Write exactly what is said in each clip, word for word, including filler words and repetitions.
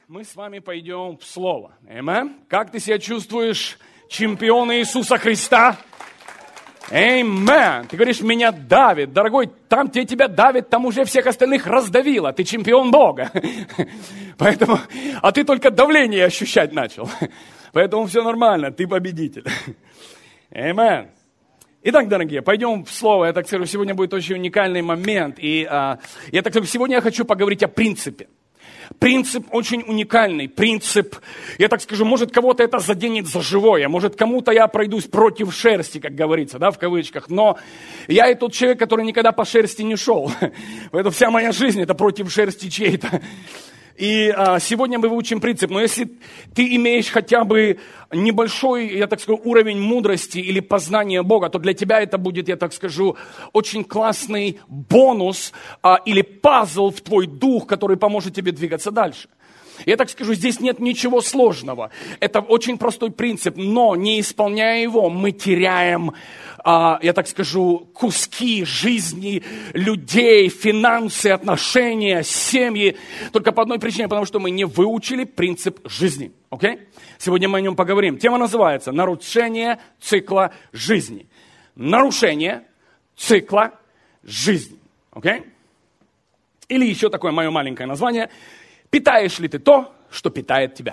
Мы с вами пойдем в Слово. Аминь. Как ты себя чувствуешь, чемпион Иисуса Христа? Аминь. Ты говоришь, меня давит. Дорогой, там, где тебя давит, там уже всех остальных раздавило. Ты чемпион Бога. Поэтому, а ты только давление ощущать начал. Поэтому все нормально, ты победитель. Аминь. Итак, дорогие, пойдем в Слово. Я так скажу, сегодня будет очень уникальный момент. И а, я так скажу, сегодня я хочу поговорить о принципе. Принцип очень уникальный, принцип, я так скажу, может кого-то это заденет за живое, может кому-то я пройдусь против шерсти, как говорится, да, в кавычках, но я и тот человек, который никогда по шерсти не шел, поэтому вся моя жизнь это против шерсти чьей-то. И а, сегодня мы выучим принцип, но если ты имеешь хотя бы небольшой, я так скажу, уровень мудрости или познания Бога, то для тебя это будет, я так скажу, очень классный бонус а, или пазл в твой дух, который поможет тебе двигаться дальше. Я так скажу, здесь нет ничего сложного. Это очень простой принцип, но не исполняя его, мы теряем, а, я так скажу, куски жизни людей, финансы, отношения, семьи. Только по одной причине, потому что мы не выучили принцип жизни. Okay? Сегодня мы о нем поговорим. Тема называется «Нарушение цикла жизни». Нарушение цикла жизни. Okay? Или еще такое мое маленькое название – питаешь ли ты то, что питает тебя?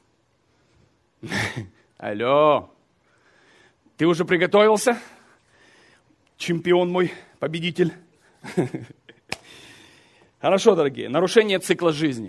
Алло, ты уже приготовился? Чемпион мой, победитель. Хорошо, дорогие, нарушение цикла жизни.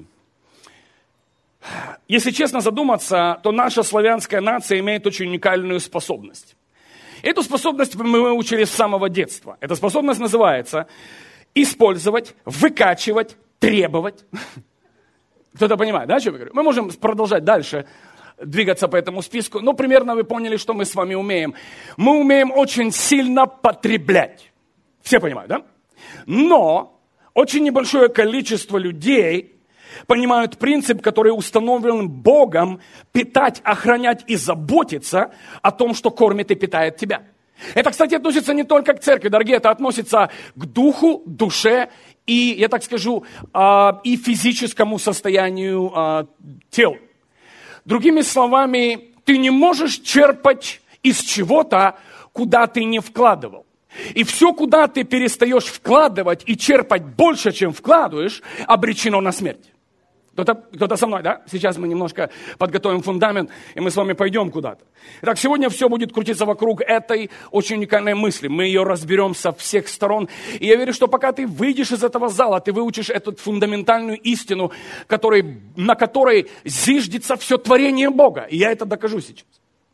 Если честно задуматься, то наша славянская нация имеет очень уникальную способность. Эту способность мы выучили с самого детства. Эта способность называется использовать, выкачивать, требовать. Кто-то понимает, да, что я говорю? Мы можем продолжать дальше двигаться по этому списку, но примерно вы поняли, что мы с вами умеем. Мы умеем очень сильно потреблять. Все понимают, да? Но очень небольшое количество людей понимают принцип, который установлен Богом, питать, охранять и заботиться о том, что кормит и питает тебя. Это, кстати, относится не только к церкви, дорогие, это относится к духу, душе и, я так скажу, и физическому состоянию тел. Другими словами, ты не можешь черпать из чего-то, куда ты не вкладывал. И все, куда ты перестаешь вкладывать и черпать больше, чем вкладываешь, обречено на смерть. Кто-то, кто-то со мной, да? Сейчас мы немножко подготовим фундамент, и мы с вами пойдем куда-то. Итак, сегодня все будет крутиться вокруг этой очень уникальной мысли. Мы ее разберем со всех сторон. И я верю, что пока ты выйдешь из этого зала, ты выучишь эту фундаментальную истину, который, на которой зиждется все творение Бога. И я это докажу сейчас.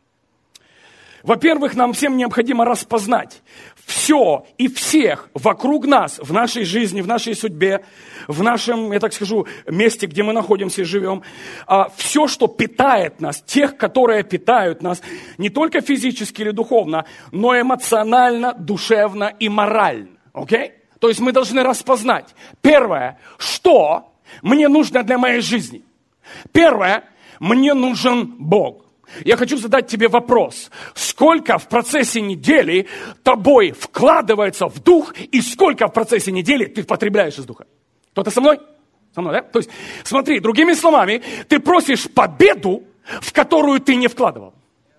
Во-первых, нам всем необходимо распознать все и всех вокруг нас, в нашей жизни, в нашей судьбе, в нашем, я так скажу, месте, где мы находимся и живем. Все, что питает нас, тех, которые питают нас, не только физически или духовно, но эмоционально, душевно и морально. Okay? То есть мы должны распознать. Первое, что мне нужно для моей жизни. Первое, мне нужен Бог. Я хочу задать тебе вопрос. Сколько в процессе недели тобой вкладывается в дух, и сколько в процессе недели ты потребляешь из духа? Кто-то со мной? Со мной, да? То есть, смотри, другими словами, ты просишь победу, в которую ты не вкладывал.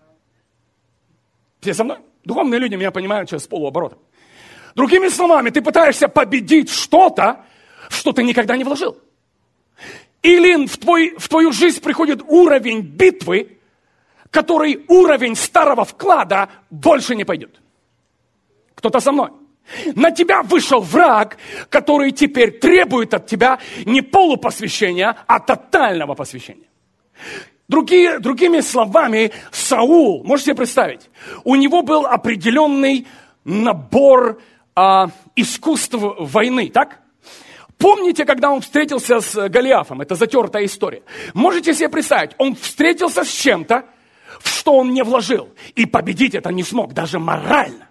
Все со мной? Духовные люди меня понимают сейчас с полуоборота. Другими словами, ты пытаешься победить что-то, что ты никогда не вложил. Или в, твой, в твою жизнь приходит уровень битвы, который уровень старого вклада больше не пойдет. Кто-то со мной. На тебя вышел враг, который теперь требует от тебя не полупосвящения, а тотального посвящения. Другие, другими словами, Саул, можете себе представить, у него был определенный набор а, искусств войны, так? Помните, когда он встретился с Голиафом? Это затертая история. Можете себе представить, он встретился с чем-то, в что он не вложил. И победить это не смог, даже морально.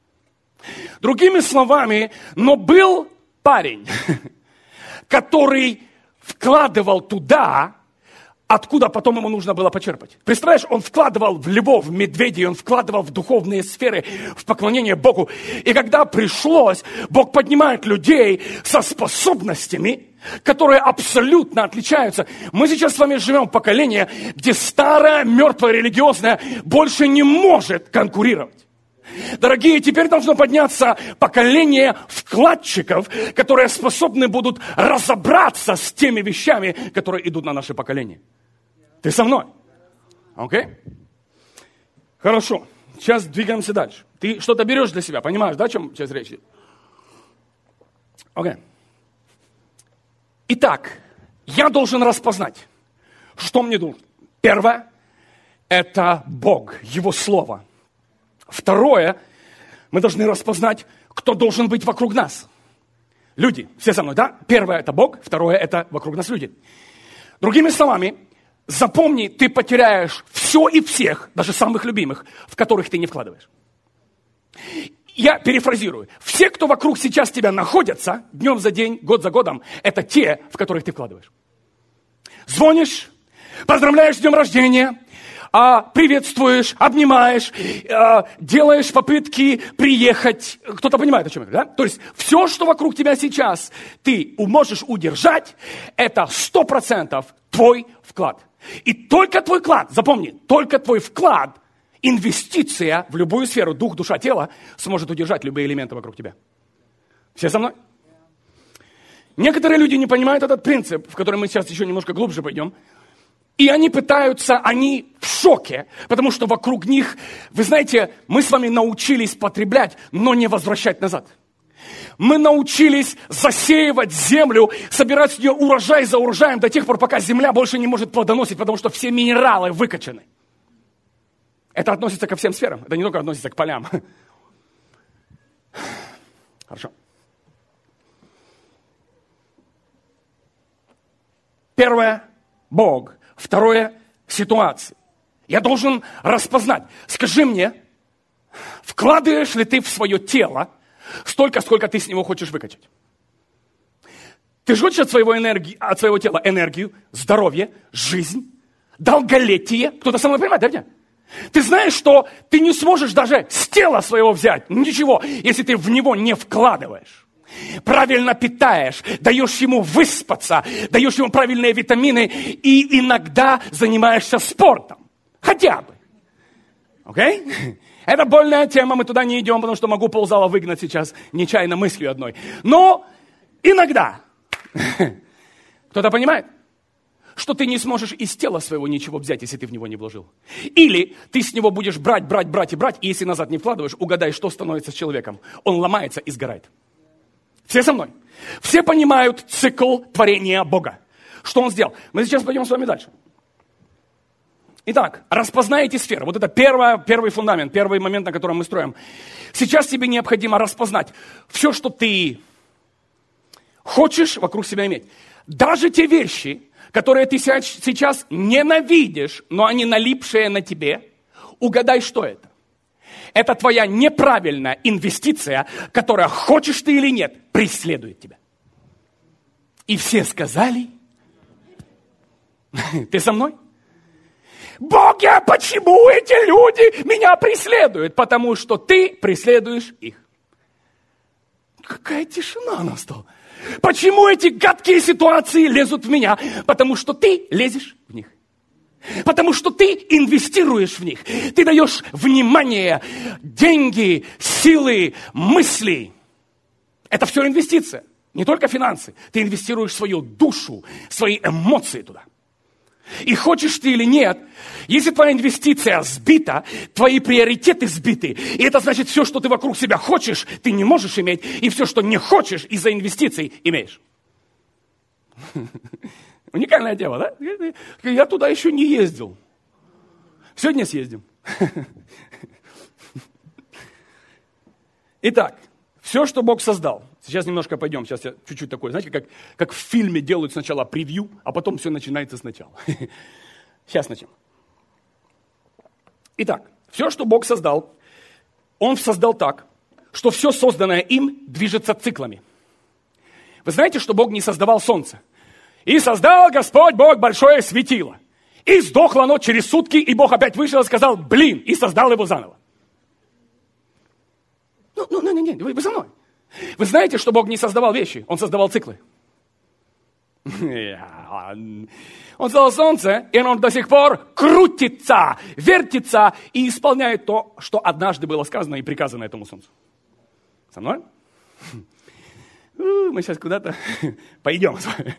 Другими словами, но был парень, который вкладывал туда, откуда потом ему нужно было почерпать. Представляешь, он вкладывал в львов, в медведей, он вкладывал в духовные сферы, в поклонение Богу. И когда пришлось, Бог поднимает людей со способностями, которые абсолютно отличаются. Мы сейчас с вами живем в поколении, где старая, мертвая, религиозная больше не может конкурировать. Дорогие, теперь должно подняться поколение вкладчиков, которые способны будут разобраться с теми вещами, которые идут на наше поколение. Ты со мной? Окей? Okay? Хорошо. Сейчас двигаемся дальше. Ты что-то берешь для себя, понимаешь, да, о чем сейчас речь идет? Окей. Okay. Итак, я должен распознать, что мне нужно. Первое – это Бог, Его Слово. Второе – мы должны распознать, кто должен быть вокруг нас. Люди. Все со мной, да? Первое – это Бог, второе – это вокруг нас люди. Другими словами, запомни, ты потеряешь все и всех, даже самых любимых, в которых ты не вкладываешь. Я перефразирую. Все, кто вокруг сейчас тебя находятся, днем за день, год за годом, это те, в которых ты вкладываешь. Звонишь, поздравляешь с днем рождения, приветствуешь, обнимаешь, делаешь попытки приехать. Кто-то понимает, о чем я говорю, да? То есть все, что вокруг тебя сейчас ты можешь удержать, это сто процентов твой вклад. И только твой вклад, запомни, только твой вклад, инвестиция в любую сферу, дух, душа, тело, сможет удержать любые элементы вокруг тебя. Все со мной? Некоторые люди не понимают этот принцип, в который мы сейчас еще немножко глубже пойдем. И они пытаются, они в шоке, потому что вокруг них, вы знаете, мы с вами научились потреблять, но не возвращать назад. Мы научились засеивать землю, собирать с нее урожай за урожаем до тех пор, пока земля больше не может плодоносить, потому что все минералы выкачаны. Это относится ко всем сферам, это не только относится к полям. Хорошо. Первое – Бог. Второе – ситуация. Я должен распознать. Скажи мне, вкладываешь ли ты в свое тело столько, сколько ты с него хочешь выкачать? Ты же хочешь от своего, энергии, от своего тела энергию, здоровье, жизнь, долголетие? Кто-то со мной понимает, да, где? Ты знаешь, что ты не сможешь даже с тела своего взять ничего, если ты в него не вкладываешь. Правильно питаешь, даешь ему выспаться, даешь ему правильные витамины и иногда занимаешься спортом. Хотя бы. Окей? Okay? Это больная тема, мы туда не идем, потому что могу ползала выгнать сейчас нечаянно мыслью одной. Но иногда. Кто-то понимает? Что ты не сможешь из тела своего ничего взять, если ты в него не вложил. Или ты с него будешь брать, брать, брать и брать, и если назад не вкладываешь, угадай, что становится с человеком. Он ломается и сгорает. Все со мной? Все понимают цикл творения Бога. Что Он сделал? Мы сейчас пойдем с вами дальше. Итак, распознай эти сферы. Вот это первое, первый фундамент, первый момент, на котором мы строим. Сейчас тебе необходимо распознать все, что ты хочешь вокруг себя иметь. Даже те вещи, которые ты сейчас ненавидишь, но они налипшие на тебе, угадай, что это. Это твоя неправильная инвестиция, которая, хочешь ты или нет, преследует тебя. И все сказали, ты со мной? Боги, а почему эти люди меня преследуют? Потому что ты преследуешь их. Какая тишина настала. Почему эти гадкие ситуации лезут в меня? Потому что ты лезешь в них. Потому что ты инвестируешь в них. Ты даешь внимание, деньги, силы, мысли. Это все инвестиция. Не только финансы. Ты инвестируешь свою душу, свои эмоции туда. И хочешь ты или нет, если твоя инвестиция сбита, твои приоритеты сбиты, и это значит, все, что ты вокруг себя хочешь, ты не можешь иметь, и все, что не хочешь из-за инвестиций, имеешь. Уникальная тема, да? Я туда еще не ездил. Сегодня съездим. Итак, все, что Бог создал. Сейчас немножко пойдем, сейчас я чуть-чуть такой, знаете, как, как в фильме делают сначала превью, а потом все начинается сначала. Сейчас начнем. Итак, все, что Бог создал, Он создал так, что все созданное им движется циклами. Вы знаете, что Бог не создавал солнце? И создал Господь Бог большое светило. И сдохло оно через сутки, и Бог опять вышел и сказал, блин, и создал его заново. Ну, ну, ну, не, не, вы, вы со мной. Вы знаете, что Бог не создавал вещи, Он создавал циклы. Он создал солнце, и оно до сих пор крутится, вертится и исполняет то, что однажды было сказано и приказано этому солнцу. Со мной? Мы сейчас куда-то пойдем с вами.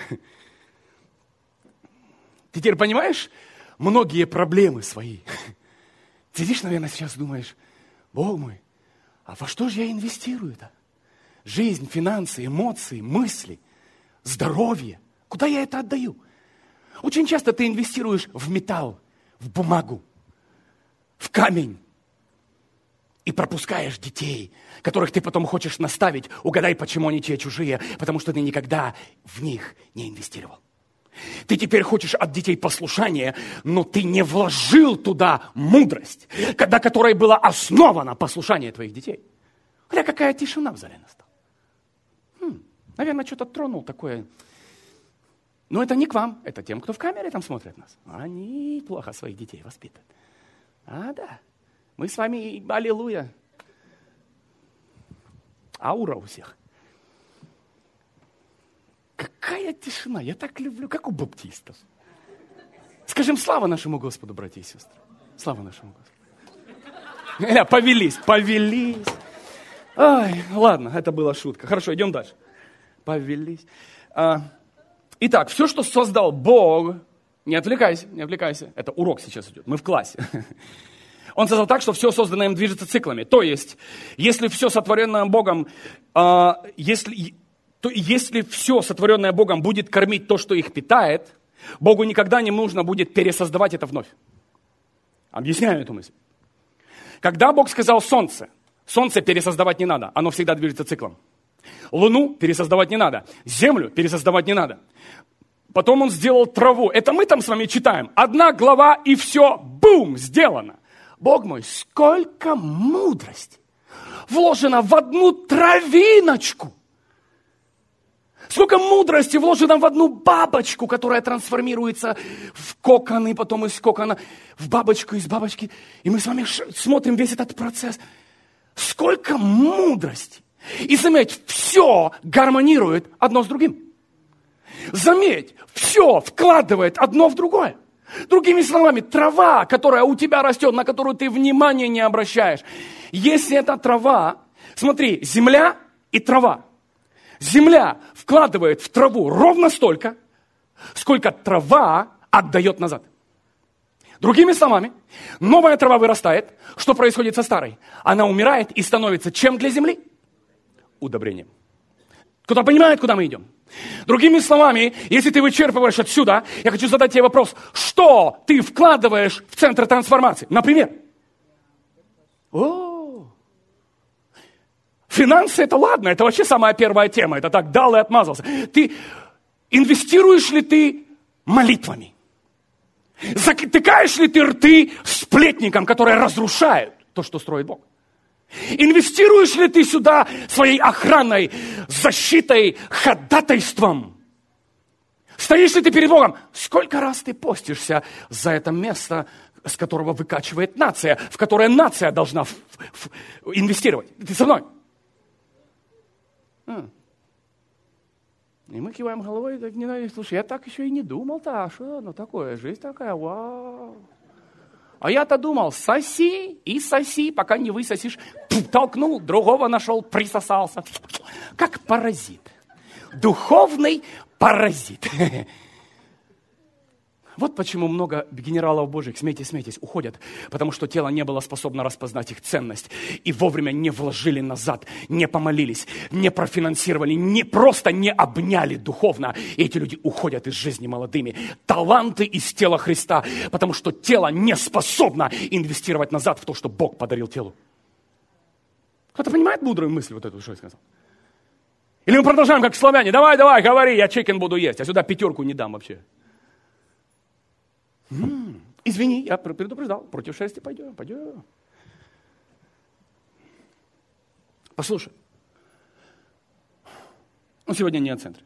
Ты теперь понимаешь многие проблемы свои? Ты сидишь, наверное, сейчас думаешь, Бог мой, а во что же я инвестирую-то? Жизнь, финансы, эмоции, мысли, здоровье. Куда я это отдаю? Очень часто ты инвестируешь в металл, в бумагу, в камень. И пропускаешь детей, которых ты потом хочешь наставить. Угадай, почему они тебе чужие. Потому что ты никогда в них не инвестировал. Ты теперь хочешь от детей послушания, но ты не вложил туда мудрость, на которой было основано послушание твоих детей. Хотя какая тишина в зале настала. Хм, наверное, что-то тронул такое. Но это не к вам, это тем, кто в камере там смотрит нас. Они плохо своих детей воспитывают. А, да. Мы с вами, аллилуйя. Аура у всех. Какая тишина, я так люблю, как у баптистов. Скажем, слава нашему Господу, братья и сестры. Слава нашему Господу. Повелись, повелись. Ай, ладно, это была шутка. Хорошо, идем дальше. Повелись. А, итак, все, что создал Бог, не отвлекайся, не отвлекайся. Это урок сейчас идет, мы в классе. Он создал так, что все созданное им движется циклами. То есть, если все сотворенное Богом, э, если, то если все сотворенное Богом будет кормить то, что их питает, Богу никогда не нужно будет пересоздавать это вновь. Объясняю эту мысль. Когда Бог сказал солнце, солнце пересоздавать не надо, оно всегда движется циклом. Луну пересоздавать не надо, землю пересоздавать не надо. Потом он сделал траву. Это мы там с вами читаем. Одна глава и все, бум, сделано. Бог мой, сколько мудрости вложено в одну травиночку. Сколько мудрости вложено в одну бабочку, которая трансформируется в кокон, и потом из кокона в бабочку, из бабочки. И мы с вами смотрим весь этот процесс. Сколько мудрости. И заметь, все гармонирует одно с другим. Заметь, все вкладывает одно в другое. Другими словами, трава, которая у тебя растет, на которую ты внимания не обращаешь. Если это трава, смотри, земля и трава. Земля вкладывает в траву ровно столько, сколько трава отдает назад. Другими словами, новая трава вырастает. Что происходит со старой? Она умирает и становится чем для земли? Удобрением. Кто-то понимает, куда мы идем? Другими словами, если ты вычерпываешь отсюда, я хочу задать тебе вопрос, что ты вкладываешь в центр трансформации? Например, о, финансы это ладно, это вообще самая первая тема, это так дал и отмазался. Ты инвестируешь ли ты молитвами? Затыкаешь ли ты рты сплетникам, которые разрушают то, что строит Бог? Инвестируешь ли ты сюда своей охраной, защитой, ходатайством? Стоишь ли ты перед Богом? Сколько раз ты постишься за это место, с которого выкачивает нация, в которое нация должна в, в, инвестировать? Ты со мной? А. И мы киваем головой, так не знаю, слушай, я так еще и не думал-то, а что, ну такое, жизнь такая, вау. А я-то думал, соси и соси, пока не высосишь. Толкнул, другого нашел, присосался. Как паразит. Духовный паразит. Вот почему много генералов Божьих, смейтесь, смейтесь, уходят, потому что тело не было способно распознать их ценность. И вовремя не вложили назад, не помолились, не профинансировали, не просто не обняли духовно. И эти люди уходят из жизни молодыми. Таланты из тела Христа, потому что тело не способно инвестировать назад в то, что Бог подарил телу. Кто-то понимает мудрую мысль вот эту, что я сказал? Или мы продолжаем, как славяне, давай, давай, говори, я чикен буду есть, а сюда пятерку не дам вообще. М-м, извини, я предупреждал, против шерсти пойдем, пойдем. Послушай, ну сегодня не о центре.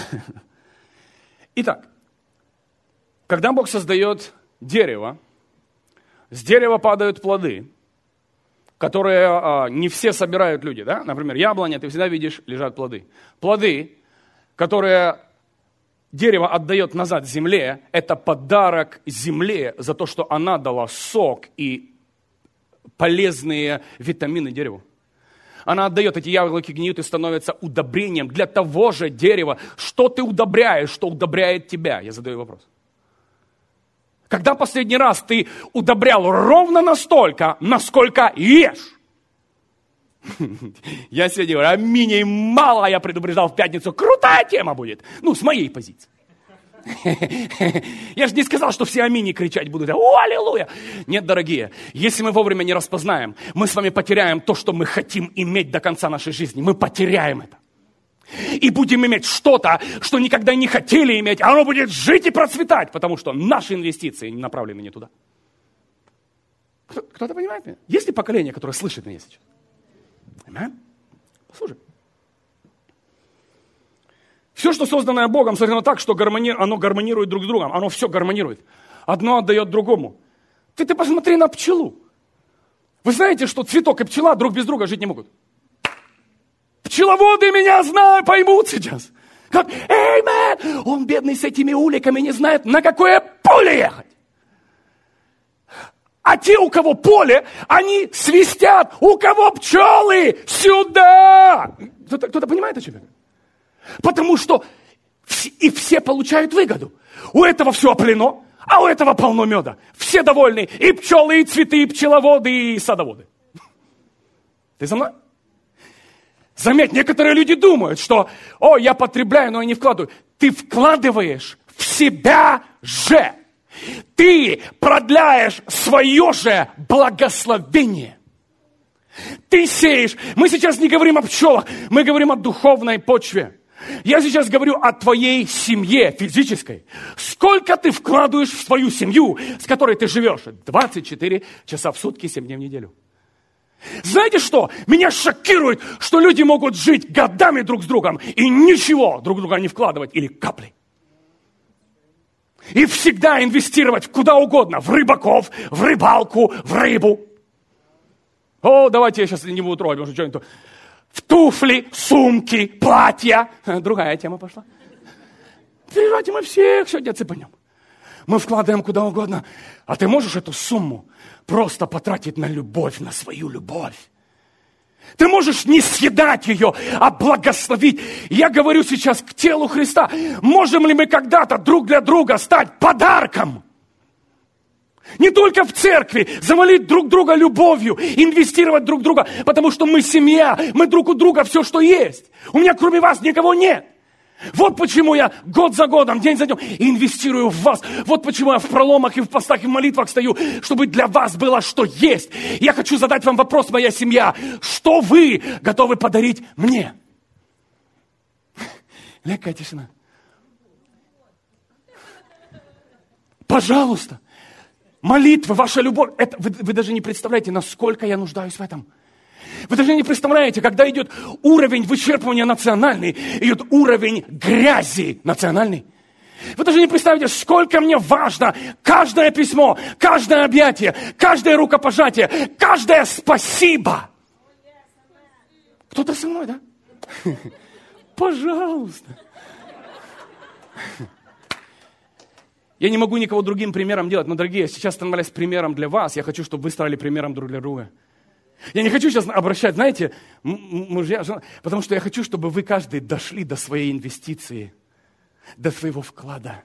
Итак, когда Бог создает дерево, с дерева падают плоды, которые а, не все собирают люди, да? Например, яблоня, ты всегда видишь, лежат плоды. Плоды, которые дерево отдает назад земле, это подарок земле за то, что она дала сок и полезные витамины дереву. Она отдает, эти яблоки гниют и становятся удобрением для того же дерева. Что ты удобряешь, что удобряет тебя? Я задаю вопрос. Когда последний раз ты удобрял ровно настолько, насколько ешь? Я сегодня говорю, аминей мало, я предупреждал в пятницу, крутая тема будет. Ну, с моей позиции. Я же не сказал, что все амини кричать будут. О, аллилуйя! Нет, дорогие, если мы вовремя не распознаем, мы с вами потеряем то, что мы хотим иметь до конца нашей жизни. Мы потеряем это. И будем иметь что-то, что никогда не хотели иметь. Оно будет жить и процветать, потому что наши инвестиции направлены не туда. Кто-то понимает меня? Есть ли поколение, которое слышит меня сейчас? Аминь? Послушай. Все, что созданное Богом, создано так, что гармони... оно гармонирует друг с другом. Оно все гармонирует. Одно отдает другому. Ты, ты посмотри на пчелу. Вы знаете, что цветок и пчела друг без друга жить не могут? Пчеловоды меня знают, поймут сейчас. Как, эй, мэн, он бедный с этими уликами не знает, на какое поле ехать. А те, у кого поле, они свистят, у кого пчелы, сюда. Кто-то, кто-то понимает, о чем я говорю? Потому что и все получают выгоду. У этого все оплено, а у этого полно меда. Все довольны. И пчелы, и цветы, и пчеловоды, и садоводы. Ты со мной? Заметь, некоторые люди думают, что, о, я потребляю, но я не вкладываю. Ты вкладываешь в себя же. Ты продляешь свое же благословение. Ты сеешь. Мы сейчас не говорим о пчелах, мы говорим о духовной почве. Я сейчас говорю о твоей семье физической. Сколько ты вкладываешь в свою семью, с которой ты живешь? двадцать четыре часа в сутки, семь дней в неделю. Знаете что? Меня шокирует, что люди могут жить годами друг с другом и ничего друг в друга не вкладывать или капли. И всегда инвестировать куда угодно. В рыбаков, в рыбалку, в рыбу. О, давайте я сейчас не буду трогать, потому что что-нибудь... В туфли, сумки, платья. Другая тема пошла. Переживайте, мы всех сегодня цепанем. Мы вкладываем куда угодно. А ты можешь эту сумму просто потратить на любовь, на свою любовь? Ты можешь не съедать ее, а благословить. Я говорю сейчас к телу Христа. Можем ли мы когда-то друг для друга стать подарком? Не только в церкви, завалить друг друга любовью, инвестировать друг в друга, потому что мы семья, мы друг у друга все, что есть. У меня кроме вас никого нет. Вот почему я год за годом, день за днем инвестирую в вас. Вот почему я в проломах и в постах и в молитвах стою, чтобы для вас было что есть. Я хочу задать вам вопрос, моя семья. Что вы готовы подарить мне? Легкая тишина. Пожалуйста. Молитва, ваша любовь. Это, вы, вы даже не представляете, насколько я нуждаюсь в этом. Вы даже не представляете, когда идет уровень вычерпывания национальный, идет уровень грязи национальный. Вы даже не представляете, сколько мне важно каждое письмо, каждое объятие, каждое рукопожатие, каждое спасибо. Кто-то со мной, да? Пожалуйста. Я не могу никого другим примером делать, но, дорогие, сейчас становлюсь примером для вас. Я хочу, чтобы вы стали примером друг для друга. Я не хочу сейчас обращать, знаете, мужья, жена, потому что я хочу, чтобы вы каждый дошли до своей инвестиции, до своего вклада.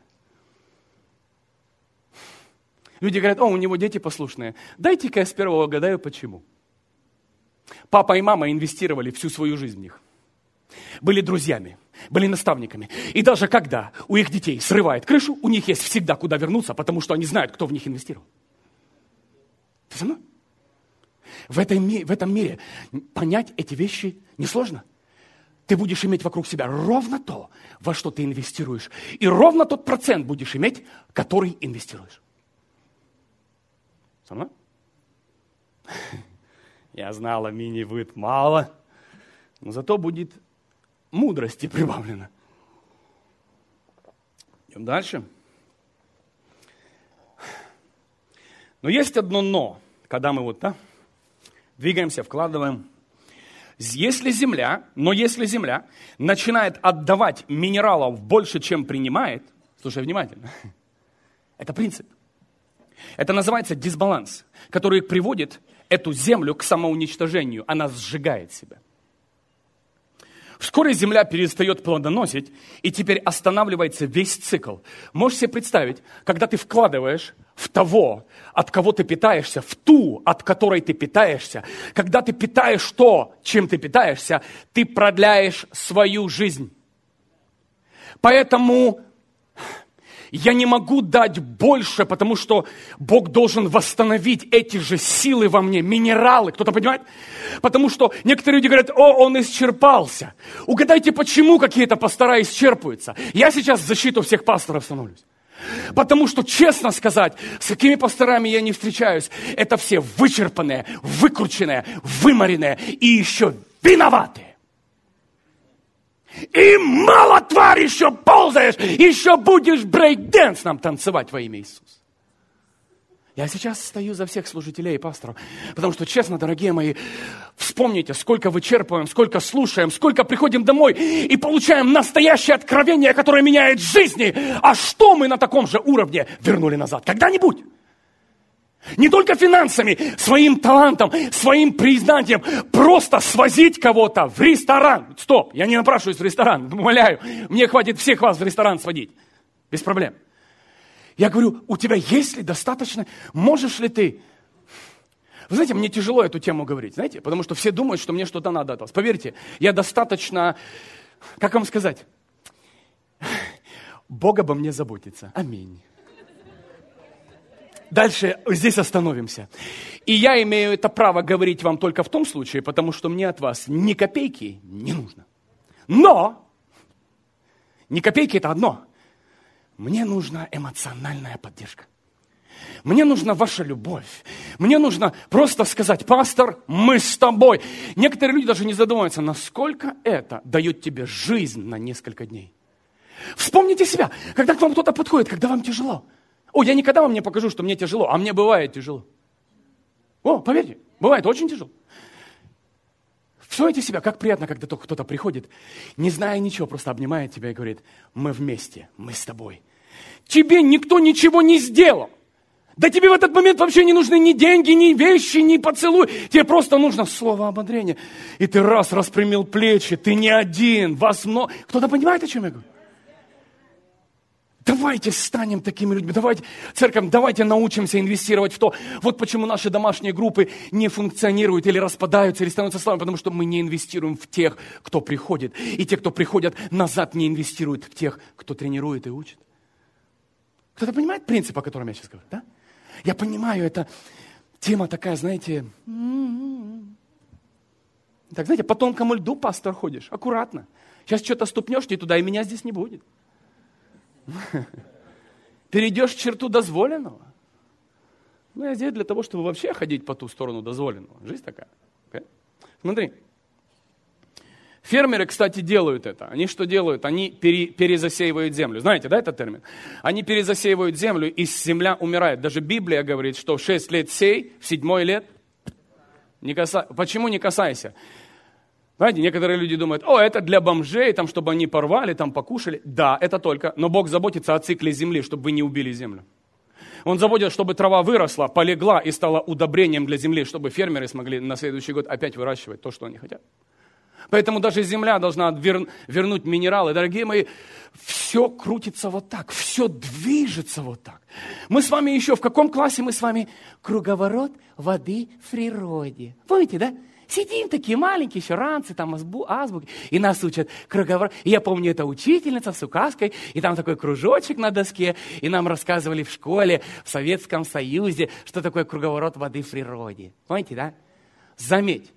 Люди говорят, о, у него дети послушные. Дайте-ка я с первого угадаю, почему. Папа и мама инвестировали всю свою жизнь в них. Были друзьями, были наставниками. И даже когда у их детей срывает крышу, у них есть всегда куда вернуться, потому что они знают, кто в них инвестировал. Ты со мной? В, этой, в этом мире понять эти вещи несложно. Ты будешь иметь вокруг себя ровно то, во что ты инвестируешь. И ровно тот процент будешь иметь, который инвестируешь. Со мной? Я знал, аминь, будет мало. Но зато будет мудрости прибавлено. Идем дальше. Но есть одно но, когда мы вот, да, двигаемся, вкладываем. Если земля, но если земля начинает отдавать минералов больше, чем принимает, слушай внимательно, это принцип. Это называется дисбаланс, который приводит эту землю к самоуничтожению. Она сжигает себя. Вскоре земля перестает плодоносить, и теперь останавливается весь цикл. Можешь себе представить, когда ты вкладываешь в того, от кого ты питаешься, в ту, от которой ты питаешься, когда ты питаешь то, чем ты питаешься, ты продляешь свою жизнь. Поэтому я не могу дать больше, потому что Бог должен восстановить эти же силы во мне, минералы. Кто-то понимает? Потому что некоторые люди говорят: о, он исчерпался. Угадайте, почему какие-то пастора исчерпываются? Я сейчас в защиту всех пасторов становлюсь. Потому что, честно сказать, с какими пасторами я не встречаюсь, это все вычерпанные, выкрученные, выморенные и еще виноватые. И мало, тварь, еще ползаешь, еще будешь брейк-дэнс нам танцевать во имя Иисуса. Я сейчас стою за всех служителей и пасторов, потому что, честно, дорогие мои, вспомните, сколько вычерпываем, сколько слушаем, сколько приходим домой и получаем настоящее откровение, которое меняет жизни. А что мы на таком же уровне вернули назад? Когда-нибудь? Не только финансами, своим талантом, своим признанием. Просто свозить кого-то в ресторан. Стоп, я не напрашиваюсь в ресторан, умоляю. Мне хватит всех вас в ресторан сводить. Без проблем. Я говорю, у тебя есть ли достаточно, можешь ли ты... Вы знаете, мне тяжело эту тему говорить, знаете, потому что все думают, что мне что-то надо от вас. Поверьте, я достаточно, как вам сказать, Бог обо мне заботится. Аминь. Дальше здесь остановимся. И я имею это право говорить вам только в том случае, потому что мне от вас ни копейки не нужно. Но, ни копейки это одно. Мне нужна эмоциональная поддержка. Мне нужна ваша любовь. Мне нужно просто сказать: пастор, мы с тобой. Некоторые люди даже не задумываются, насколько это дает тебе жизнь на несколько дней. Вспомните себя, когда к вам кто-то подходит, когда вам тяжело. О, я никогда вам не покажу, что мне тяжело, а мне бывает тяжело. О, поверьте, бывает очень тяжело. Вспомните себя, как приятно, когда только кто-то приходит, не зная ничего, просто обнимает тебя и говорит: мы вместе, мы с тобой. Тебе никто ничего не сделал. Да тебе в этот момент вообще не нужны ни деньги, ни вещи, ни поцелуй. Тебе просто нужно слово ободрения. И ты раз распрямил плечи, ты не один, вас много. Кто-то понимает, о чем я говорю? Давайте станем такими людьми, давайте, церковь, давайте научимся инвестировать в то. Вот почему наши домашние группы не функционируют или распадаются, или становятся слабыми, потому что мы не инвестируем в тех, кто приходит. И те, кто приходят назад, не инвестируют в тех, кто тренирует и учит. Кто-то понимает принцип, о котором я сейчас говорю, да? Я понимаю, это тема такая, знаете, так, знаете, по тонкому льду, пастор, ходишь, аккуратно. Сейчас что-то ступнешь не туда, и меня здесь не будет. Перейдешь черту дозволенного. Ну, я здесь для того, чтобы вообще ходить по ту сторону дозволенного. Жизнь такая. Okay? Смотри. Фермеры, кстати, делают это. Они что делают? Они пере, перезасеивают землю. Знаете, да, этот термин? Они перезасеивают землю, и земля умирает. Даже Библия говорит, что в шесть лет сей, в седьмой лет не касайся. Почему не касайся? Знаете, некоторые люди думают: о, это для бомжей, там, чтобы они порвали, там, покушали. Да, это только. Но Бог заботится о цикле земли, чтобы вы не убили землю. Он заботится, чтобы трава выросла, полегла и стала удобрением для земли, чтобы фермеры смогли на следующий год опять выращивать то, что они хотят. Поэтому даже земля должна вер... вернуть минералы. Дорогие мои, все крутится вот так, все движется вот так. Мы с вами еще, в каком классе мы с вами? Круговорот воды в природе. Помните, да? Сидим такие маленькие, еще ранцы, там азбу, азбуки, и нас учат круговорот. И я помню, это учительница с указкой, и там такой кружочек на доске, и нам рассказывали в школе, в Советском Союзе, что такое круговорот воды в природе. Помните, да? Заметь,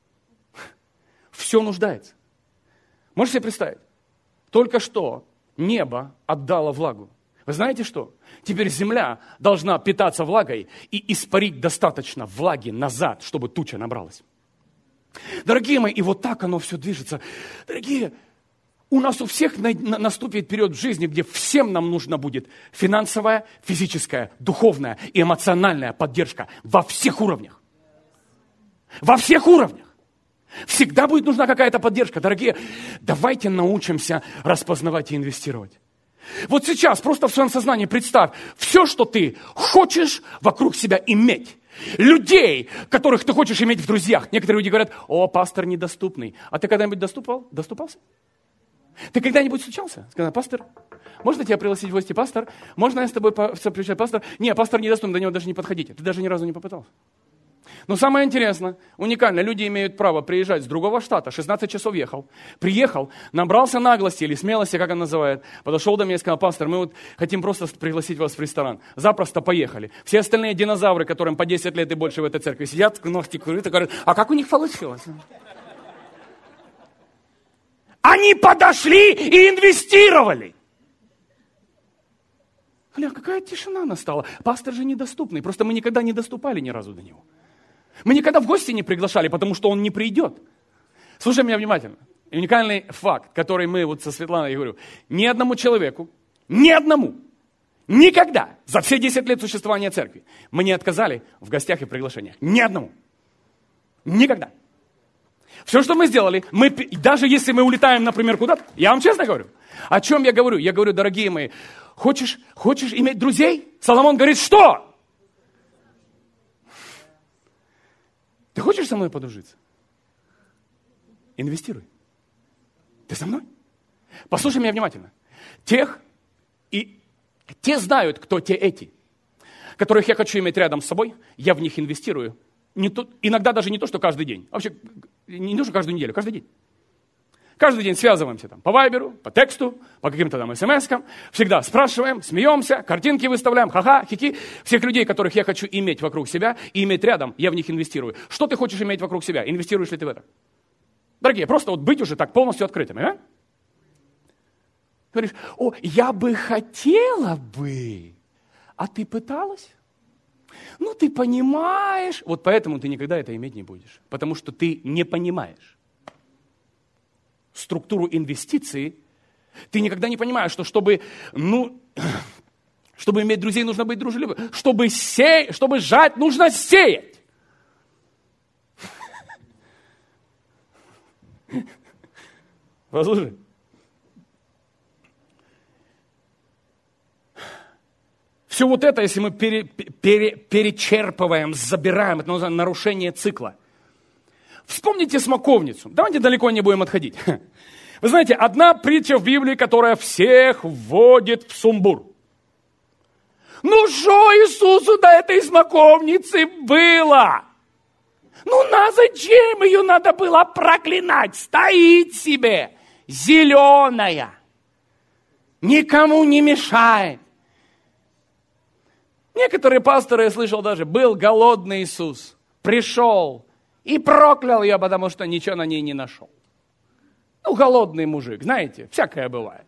все нуждается. Можете себе представить? Только что небо отдало влагу. Вы знаете что? Теперь земля должна питаться влагой и испарить достаточно влаги назад, чтобы туча набралась. Дорогие мои, и вот так оно все движется. Дорогие, у нас у всех на, на, наступит период в жизни, где всем нам нужна будет финансовая, физическая, духовная и эмоциональная поддержка во всех уровнях. Во всех уровнях. Всегда будет нужна какая-то поддержка. Дорогие, давайте научимся распознавать и инвестировать. Вот сейчас просто в своем сознании представь, все, что ты хочешь вокруг себя иметь. Людей, которых ты хочешь иметь в друзьях. Некоторые люди говорят: о, пастор недоступный. А ты когда-нибудь доступал? Доступался? Ты когда-нибудь встречался? Сказал: пастор, можно тебя пригласить в гости, пастор? Можно я с тобой встречать, пастор? Не, пастор недоступен, до него даже не подходите. Ты даже ни разу не попытался. Но самое интересное, уникально, люди имеют право приезжать с другого штата, шестнадцать часов ехал, приехал, набрался наглости или смелости, как он называет, подошел до меня и сказал: пастор, мы вот хотим просто пригласить вас в ресторан. Запросто поехали. Все остальные динозавры, которым по десять лет и больше в этой церкви сидят, ногти курят и говорят: а как у них получилось? Они подошли и инвестировали. Бля, какая тишина настала. Пастор же недоступный, просто мы никогда не доступали ни разу до него. Мы никогда в гости не приглашали, потому что он не придет. Слушай меня внимательно. Уникальный факт, который мы вот со Светланой, я говорю, ни одному человеку, ни одному, никогда за все десять лет существования церкви мы не отказали в гостях и приглашениях. Ни одному. Никогда. Все, что мы сделали, мы, даже если мы улетаем, например, куда-то, я вам честно говорю, о чем я говорю? Я говорю: дорогие мои, хочешь, хочешь иметь друзей? Соломон говорит: что? Ты хочешь со мной подружиться? Инвестируй. Ты со мной? Послушай меня внимательно. Тех, и те знают, кто те эти, которых я хочу иметь рядом с собой, я в них инвестирую. Не то, иногда даже не то, что каждый день. Вообще, не то, что каждую неделю, каждый день. Каждый день связываемся там по вайберу, по тексту, по каким-то там смс-кам. Всегда спрашиваем, смеемся, картинки выставляем, ха-ха, хики. Всех людей, которых я хочу иметь вокруг себя и иметь рядом, я в них инвестирую. Что ты хочешь иметь вокруг себя? Инвестируешь ли ты в это? Дорогие, просто вот быть уже так полностью открытыми, а? Говоришь: о, я бы хотела бы, а ты пыталась? Ну, ты понимаешь. Вот поэтому ты никогда это иметь не будешь. Потому что ты не понимаешь структуру инвестиций. Ты никогда не понимаешь, что чтобы, ну, чтобы иметь друзей, нужно быть дружелюбным. Чтобы сеять, чтобы жать, нужно сеять. Послушай. Все вот это, если мы пере, пере, перечерпываем, забираем, это называется нарушение цикла. Вспомните смоковницу. Давайте далеко не будем отходить. Вы знаете, одна притча в Библии, которая всех вводит в сумбур. Ну что Иисусу до этой смоковницы было? Ну на зачем ее надо было проклинать? Стоит себе, зеленая, никому не мешает. Некоторые пасторы, я слышал даже, был голодный Иисус, пришел и проклял ее, потому что ничего на ней не нашел. Ну, голодный мужик, знаете, всякое бывает.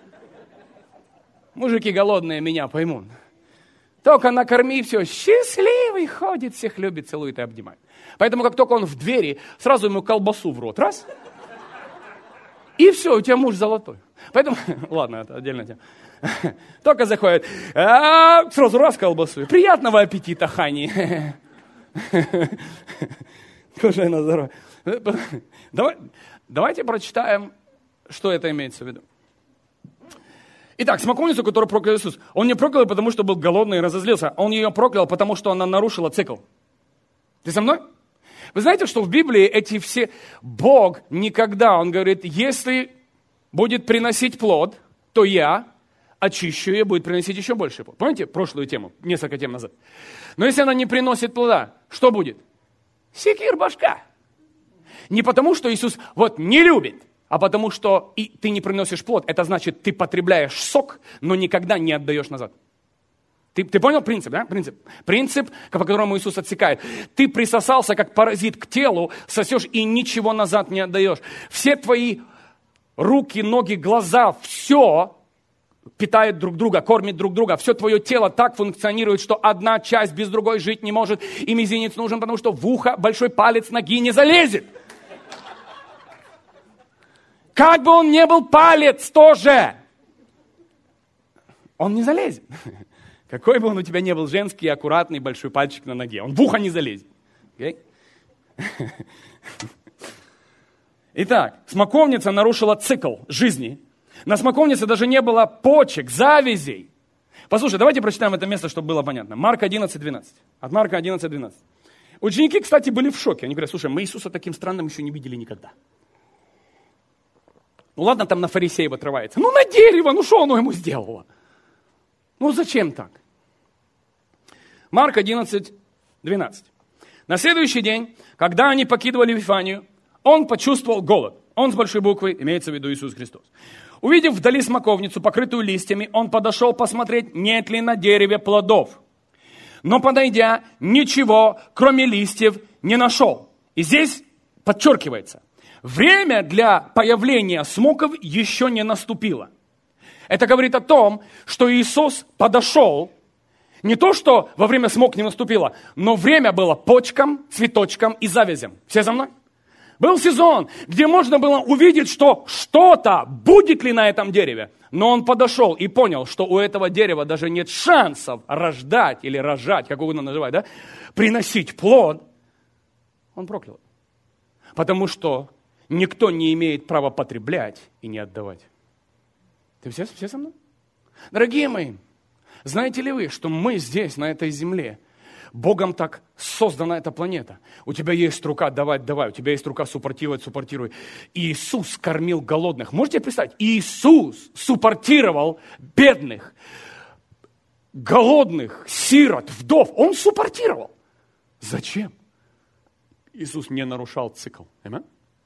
Мужики голодные меня поймут. Только накорми, все, счастливый ходит, всех любит, целует и обнимает. Поэтому, как только он в двери, сразу ему колбасу в рот, раз, и все, у тебя муж золотой. Поэтому, ладно, это отдельная тема. Только заходит, а, сразу раз колбасу. Приятного аппетита, Хани. Кушай на здоровье. Давай, давайте прочитаем, что это имеется в виду. Итак, смоковницу, которую проклял Иисус. Он не проклял, потому что был голодный и разозлился. Он ее проклял, потому что она нарушила цикл. Ты со мной? Вы знаете, что в Библии эти все... Бог никогда, Он говорит, если будет приносить плод, то я очищу ее, будет приносить еще больше плод. Помните прошлую тему, несколько тем назад? Но если она не приносит плода, что будет? Секир башка. Не потому, что Иисус вот не любит, а потому, что и ты не приносишь плод. Это значит, ты потребляешь сок, но никогда не отдаешь назад. Ты, ты понял принцип, да? Принцип. Принцип, по которому Иисус отсекает. Ты присосался, как паразит, к телу, сосешь и ничего назад не отдаешь. Все твои руки, ноги, глаза, все питает друг друга, кормит друг друга. Все твое тело так функционирует, что одна часть без другой жить не может. И мизинец нужен, потому что в ухо большой палец ноги не залезет. Как бы он ни был палец тоже, он не залезет. Какой бы он у тебя ни был женский, аккуратный, большой пальчик на ноге, он в ухо не залезет. Okay? Итак, смоковница нарушила цикл жизни. На смоковнице даже не было почек, завязей. Послушай, давайте прочитаем это место, чтобы было понятно. Марка одиннадцать двенадцать. От Марка одиннадцать двенадцать. Ученики, кстати, были в шоке. Они говорят, слушай, мы Иисуса таким странным еще не видели никогда. Ну ладно, там на фарисеев отрывается. Ну на дерево, ну что оно ему сделало? Ну зачем так? Марк одиннадцать двенадцать. На следующий день, когда они покидывали Вифанию, он почувствовал голод. Он с большой буквы, имеется в виду Иисус Христос. Увидев вдали смоковницу, покрытую листьями, он подошел посмотреть, нет ли на дереве плодов. Но подойдя, ничего, кроме листьев, не нашел. И здесь подчеркивается, время для появления смоков еще не наступило. Это говорит о том, что Иисус подошел, не то, что во время смок не наступило, но время было почкам, цветочкам и завязям. Все за мной? Был сезон, где можно было увидеть, что что-то будет ли на этом дереве. Но он подошел и понял, что у этого дерева даже нет шансов рождать или рожать, как угодно называть, да? Приносить плод. Он проклял. Потому что никто не имеет права потреблять и не отдавать. Ты все, все со мной? Дорогие мои, знаете ли вы, что мы здесь, на этой земле, Богом так создана эта планета. У тебя есть рука давать, давай. У тебя есть рука суппортировать, суппортируй. Иисус кормил голодных. Можете представить? Иисус суппортировал бедных, голодных, сирот, вдов. Он суппортировал. Зачем? Иисус не нарушал цикл. Аминь?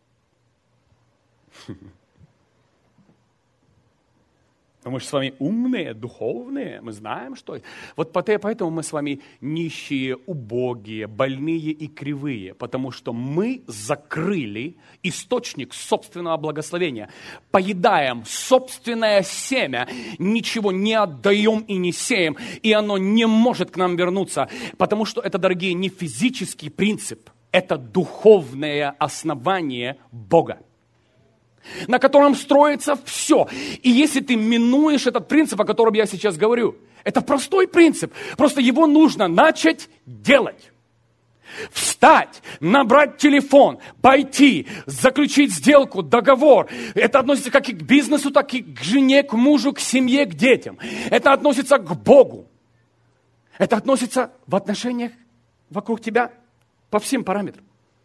Мы же с вами умные, духовные, мы знаем, что это. Вот поэтому мы с вами нищие, убогие, больные и кривые, потому что мы закрыли источник собственного благословения, поедаем собственное семя, ничего не отдаем и не сеем, и оно не может к нам вернуться, потому что это, дорогие, не физический принцип, это духовное основание Бога, на котором строится все. И если ты минуешь этот принцип, о котором я сейчас говорю, это простой принцип, просто его нужно начать делать. Встать, набрать телефон, пойти, заключить сделку, договор. Это относится как и к бизнесу, так и к жене, к мужу, к семье, к детям. Это относится к Богу. Это относится в отношениях вокруг тебя по всем параметрам.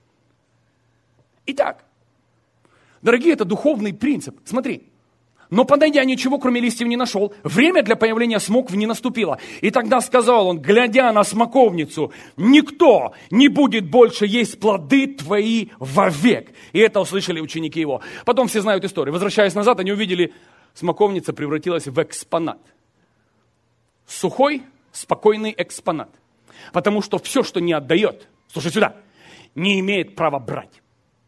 Итак, дорогие, это духовный принцип. Смотри. Но подойдя, ничего, кроме листьев, не нашел. Время для появления смокв не наступило. И тогда сказал он, глядя на смоковницу, никто не будет больше есть плоды твои вовек. И это услышали ученики его. Потом все знают историю. Возвращаясь назад, они увидели, смоковница превратилась в экспонат. Сухой, спокойный экспонат. Потому что все, что не отдает, слушай сюда, не имеет права брать.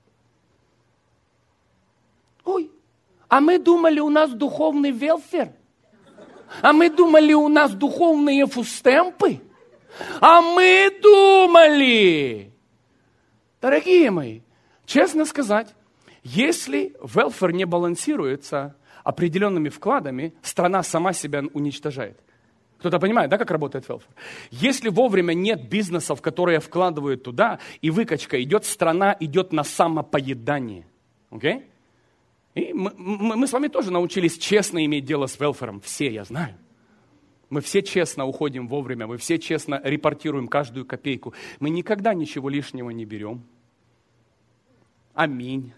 Ой, а мы думали, у нас духовный велфер. А мы думали, у нас духовные фустемпы. А мы думали. Дорогие мои, честно сказать, если велфер не балансируется определенными вкладами, страна сама себя уничтожает. Кто-то понимает, да, как работает велфер? Если вовремя нет бизнесов, которые вкладывают туда, и выкачка идет, страна идет на самопоедание. Окей? Okay? И мы, мы, мы с вами тоже научились честно иметь дело с велфером. Все, я знаю. Мы все честно уходим вовремя, мы все честно репортируем каждую копейку. Мы никогда ничего лишнего не берем. Аминь.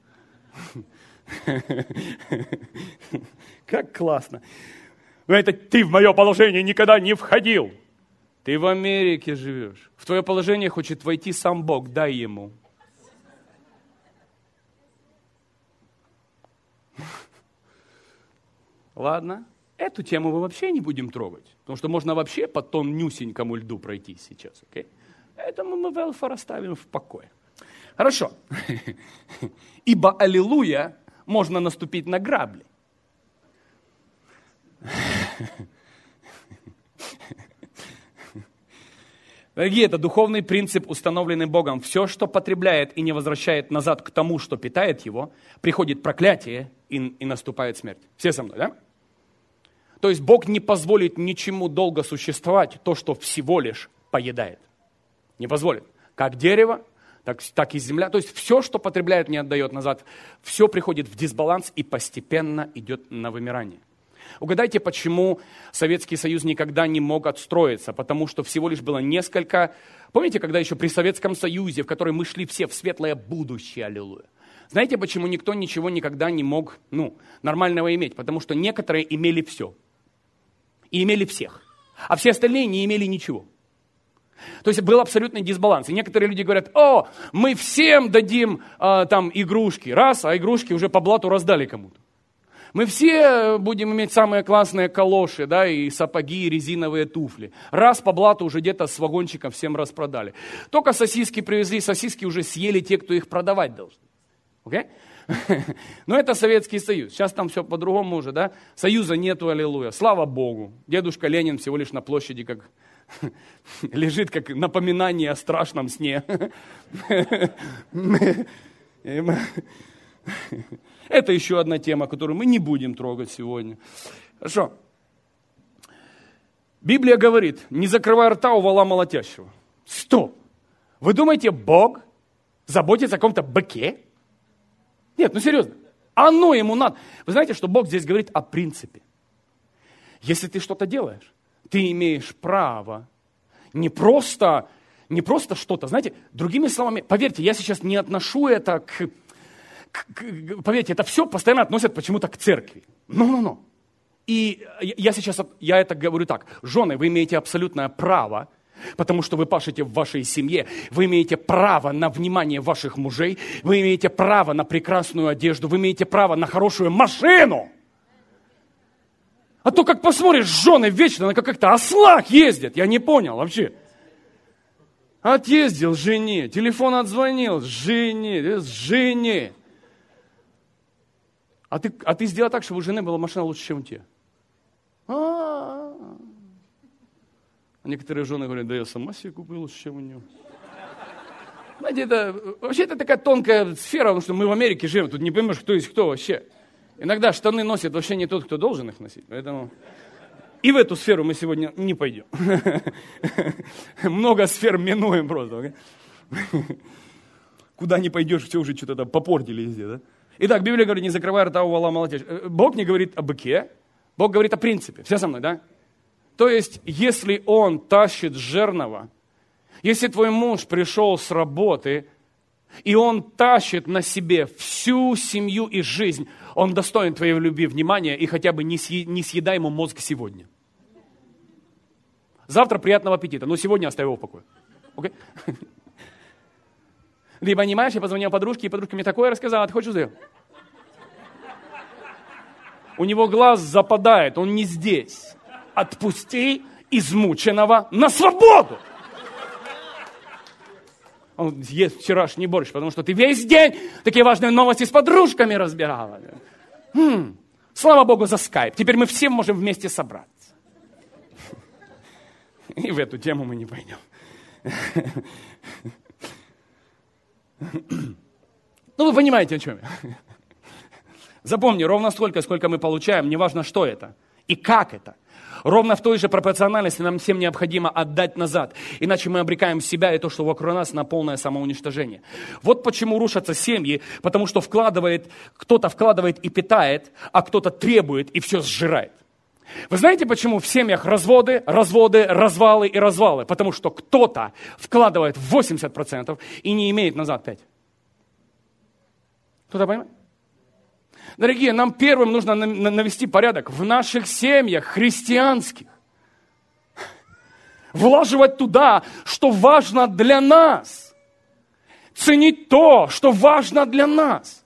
Как классно. Это ты в мое положение никогда не входил. Ты в Америке живешь. В твое положение хочет войти сам Бог, дай ему. Ладно, эту тему мы вообще не будем трогать, потому что можно вообще по тонюсенькому льду пройти сейчас, окей? Поэтому мы велфер оставим в покое. Хорошо. Ибо, аллилуйя, можно наступить на грабли. Дорогие, это духовный принцип, установленный Богом. Все, что потребляет и не возвращает назад к тому, что питает его, приходит проклятие и, и наступает смерть. Все со мной, да? То есть Бог не позволит ничему долго существовать, то, что всего лишь поедает. Не позволит. Как дерево, так, так и земля. То есть все, что потребляет, не отдает назад. Все приходит в дисбаланс и постепенно идет на вымирание. Угадайте, почему Советский Союз никогда не мог отстроиться? Потому что всего лишь было несколько... Помните, когда еще при Советском Союзе, в который мы шли все в светлое будущее, аллилуйя? Знаете, почему никто ничего никогда не мог ну, нормального иметь? Потому что некоторые имели все. И имели всех. А все остальные не имели ничего. То есть был абсолютный дисбаланс. И некоторые люди говорят: о, мы всем дадим а, там игрушки. Раз, а игрушки уже по блату раздали кому-то. Мы все будем иметь самые классные калоши, да, и сапоги, и резиновые туфли. Раз по блату уже где-то с вагончиком всем распродали. Только сосиски привезли, сосиски уже съели те, кто их продавать должны. Окей? Но это Советский Союз. Сейчас там все по-другому уже, да? Союза нету, аллилуйя. Слава Богу. Дедушка Ленин всего лишь на площади как лежит, как напоминание о страшном сне. Это еще одна тема, которую мы не будем трогать сегодня. Хорошо. Библия говорит: не закрывай рта у вола молотящего. Стоп! Вы думаете, Бог заботится о каком-то быке? Нет, ну серьезно. Оно ему надо. Вы знаете, что Бог здесь говорит о принципе. Если ты что-то делаешь, ты имеешь право не просто, не просто что-то. Знаете, другими словами, поверьте, я сейчас не отношу это к... Поверьте, это все постоянно относят почему-то к церкви. Ну-ну-ну. И я сейчас, я это говорю так. Жены, вы имеете абсолютное право, потому что вы пашете в вашей семье. Вы имеете право на внимание ваших мужей. Вы имеете право на прекрасную одежду. Вы имеете право на хорошую машину. А то, как посмотришь, жены вечно на как-то ослах ездят. Я не понял вообще. Отъездил жене, телефон отзвонил жене, жене. А ты, а ты сделал так, чтобы у жены была машина лучше, чем у тебя. А некоторые жены говорят: да я сама себе купила лучше, чем у нее. Знаете, это, вообще это такая тонкая сфера, потому что мы в Америке живем, тут не поймешь, кто есть кто вообще. Иногда штаны носит вообще не тот, кто должен их носить, поэтому... И в эту сферу мы сегодня не пойдем. Много сфер минуем просто. Куда не пойдешь, все уже что-то там попортили везде, да? Итак, Библия говорит: не закрывай рта у вола молотящего. Бог не говорит о быке, Бог говорит о принципе. Все со мной, да? То есть, если он тащит жернова, если твой муж пришел с работы, и он тащит на себе всю семью и жизнь, он достоин твоей любви, внимания, и хотя бы не, съе, не съедай ему мозг сегодня. Завтра приятного аппетита, но сегодня оставь его в покое. Окей? Ты понимаешь, я позвонил подружке, и подружка мне такое рассказала: а ты хочешь узнать? У него глаз западает, он не здесь. Отпусти измученного на свободу. Он ест вчерашний борщ, потому что ты весь день такие важные новости с подружками разбирала. М-м, слава Богу за скайп. Теперь мы все можем вместе собраться. И в эту тему мы не пойдем. Ну, вы понимаете, о чем я. Запомни, ровно столько, сколько мы получаем, неважно, что это и как это. Ровно в той же пропорциональности нам всем необходимо отдать назад. Иначе мы обрекаем себя и то, что вокруг нас, на полное самоуничтожение. Вот почему рушатся семьи, потому что вкладывает, кто-то вкладывает и питает, а кто-то требует и все сжирает. Вы знаете, почему в семьях разводы, разводы, развалы и развалы? Потому что кто-то вкладывает восемьдесят процентов и не имеет назад пять процентов. Кто-то понимает? Дорогие, нам первым нужно навести порядок в наших семьях христианских. Влаживать туда, что важно для нас. Ценить то, что важно для нас.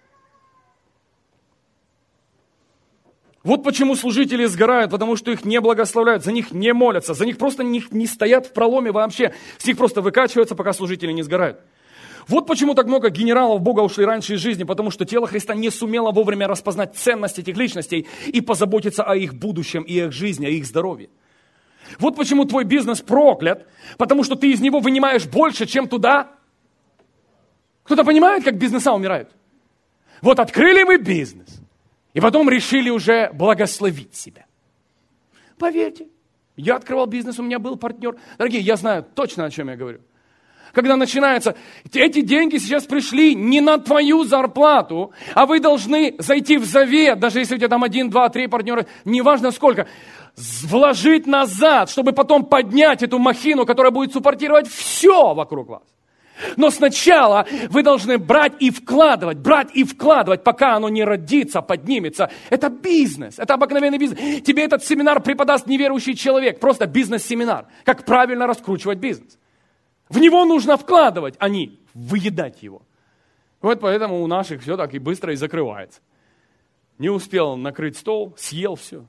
Вот почему служители сгорают, потому что их не благословляют, за них не молятся, за них просто не, не стоят в проломе вообще. С них просто выкачиваются, пока служители не сгорают. Вот почему так много генералов Бога ушли раньше из жизни, потому что тело Христа не сумело вовремя распознать ценность этих личностей и позаботиться о их будущем, и их жизни, о их здоровье. Вот почему твой бизнес проклят, потому что ты из него вынимаешь больше, чем туда. Кто-то понимает, как бизнеса умирают? Вот открыли вы бизнес, и потом решили уже благословить себя. Поверьте, я открывал бизнес, у меня был партнер. Дорогие, я знаю точно, о чем я говорю. Когда начинается, эти деньги сейчас пришли не на твою зарплату, а вы должны зайти в завет, даже если у тебя там один, два, три партнера, неважно сколько, вложить назад, чтобы потом поднять эту махину, которая будет суппортировать все вокруг вас. Но сначала вы должны брать и вкладывать, брать и вкладывать, пока оно не родится, поднимется. Это бизнес, это обыкновенный бизнес. Тебе этот семинар преподаст неверующий человек, просто бизнес-семинар, как правильно раскручивать бизнес. В него нужно вкладывать, а не выедать его. Вот поэтому у наших все так и быстро и закрывается. Не успел накрыть стол, съел все.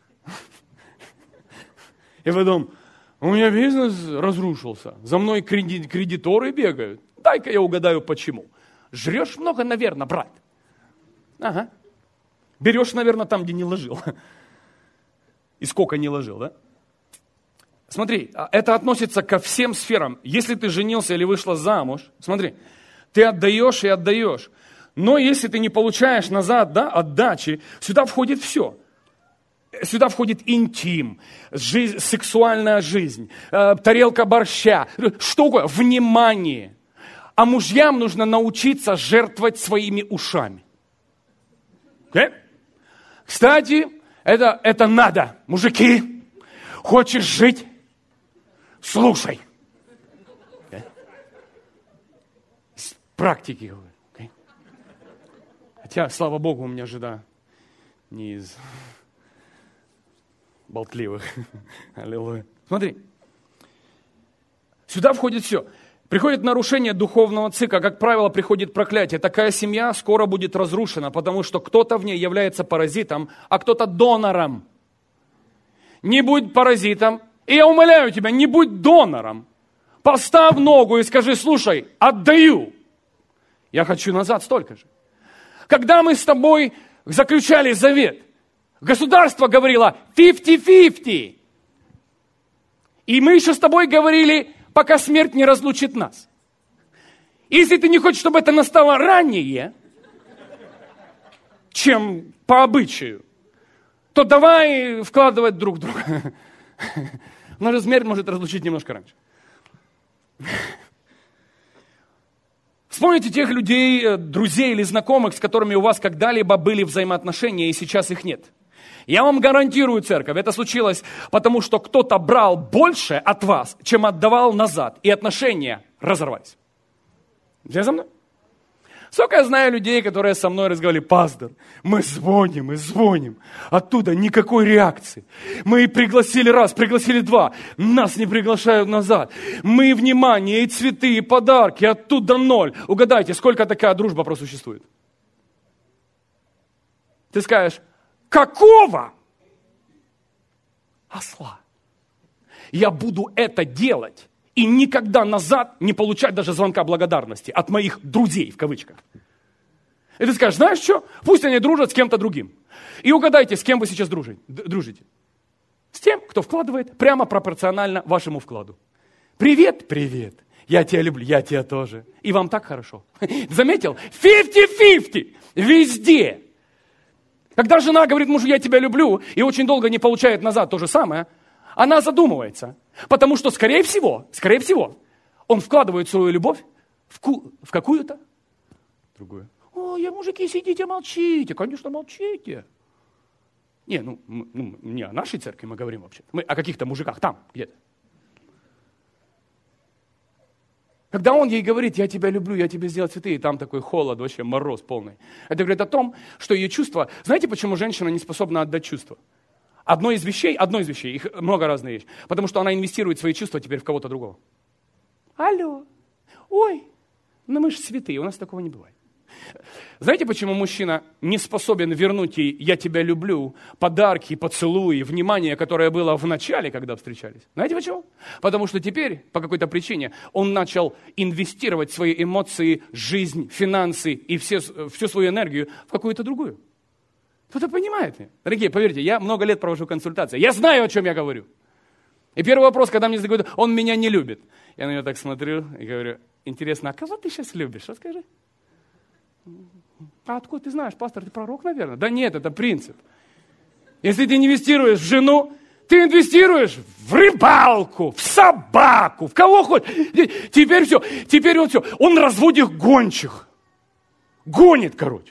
И потом... У меня бизнес разрушился. За мной кредит, кредиторы бегают. Дай-ка я угадаю, почему. Жрешь много, наверное, брат. Ага. Берешь, наверное, там, где не ложил. И сколько не ложил, да? Смотри, это относится ко всем сферам. Если ты женился или вышла замуж, смотри, ты отдаешь и отдаешь. Но если ты не получаешь назад, да, отдачи, сюда входит все. Сюда входит интим, жизнь, сексуальная жизнь, э, тарелка борща, что угодно, внимание. А мужьям нужно научиться жертвовать своими ушами. Okay? Кстати, это, это надо. Мужики, хочешь жить? Слушай. Okay? С практики говорю. Okay? Хотя, слава Богу, у меня жена не из... болтливых. Аллилуйя. Смотри. Сюда входит все. Приходит нарушение духовного цикла. Как правило, приходит проклятие. Такая семья скоро будет разрушена, потому что кто-то в ней является паразитом, а кто-то донором. Не будь паразитом. И я умоляю тебя, не будь донором. Поставь ногу и скажи, слушай, отдаю. Я хочу назад столько же. Когда мы с тобой заключали завет, государство говорило пятьдесят-пятьдесят. И мы еще с тобой говорили, пока смерть не разлучит нас. Если ты не хочешь, чтобы это настало ранее, чем по обычаю, то давай вкладывать друг в друга. Но же смерть может разлучить немножко раньше. Вспомните тех людей, друзей или знакомых, с которыми у вас когда-либо были взаимоотношения, и сейчас их нет. Я вам гарантирую, церковь, это случилось, потому что кто-то брал больше от вас, чем отдавал назад, и отношения разорвались. Все со мной? Сколько я знаю людей, которые со мной разговаривали, пастор, мы звоним, мы звоним, оттуда никакой реакции. Мы пригласили раз, пригласили два, нас не приглашают назад. Мы внимание, и цветы, и подарки, оттуда ноль. Угадайте, сколько такая дружба просуществует? Ты скажешь, какого осла? Я буду это делать и никогда назад не получать даже звонка благодарности от моих друзей, в кавычках. И ты скажешь, знаешь что? Пусть они дружат с кем-то другим. И угадайте, с кем вы сейчас дружите. С тем, кто вкладывает прямо пропорционально вашему вкладу. Привет, привет. Я тебя люблю, я тебя тоже. И вам так хорошо. Заметил? пятьдесят-пятьдесят. Везде. Когда жена говорит мужу, я тебя люблю, и очень долго не получает назад то же самое, она задумывается. Потому что, скорее всего, скорее всего, он вкладывает свою любовь в, ку- в какую-то другую. Ой, мужики, сидите, молчите. Конечно, молчите. Не, ну, ну, не о нашей церкви мы говорим вообще. Мы о каких-то мужиках там, где-то. Когда он ей говорит, я тебя люблю, я тебе сделал цветы, и там такой холод, вообще мороз полный. Это говорит о том, что ее чувства... Знаете, почему женщина не способна отдать чувства? Одно из вещей, одно из вещей, их много разных вещей, потому что она инвестирует свои чувства теперь в кого-то другого. Алло, ой, ну мы же святые, у нас такого не бывает. Знаете, почему мужчина не способен вернуть ей «я тебя люблю», подарки, поцелуи, внимание, которое было в начале, когда встречались? Знаете почему? Потому что теперь, по какой-то причине, он начал инвестировать свои эмоции, жизнь, финансы и все, всю свою энергию в какую-то другую. Кто-то понимает меня? Дорогие, поверьте, я много лет провожу консультации. Я знаю, о чем я говорю. И первый вопрос, когда мне задают, он меня не любит. Я на него так смотрю и говорю, интересно, а кого ты сейчас любишь? Расскажи. А откуда ты знаешь, пастор, ты пророк, наверное? Да нет, это принцип. Если ты не инвестируешь в жену, Ты инвестируешь в рыбалку, в собаку, в кого хочешь. Теперь все, теперь он все. Он разводит гончих. Гонит, короче.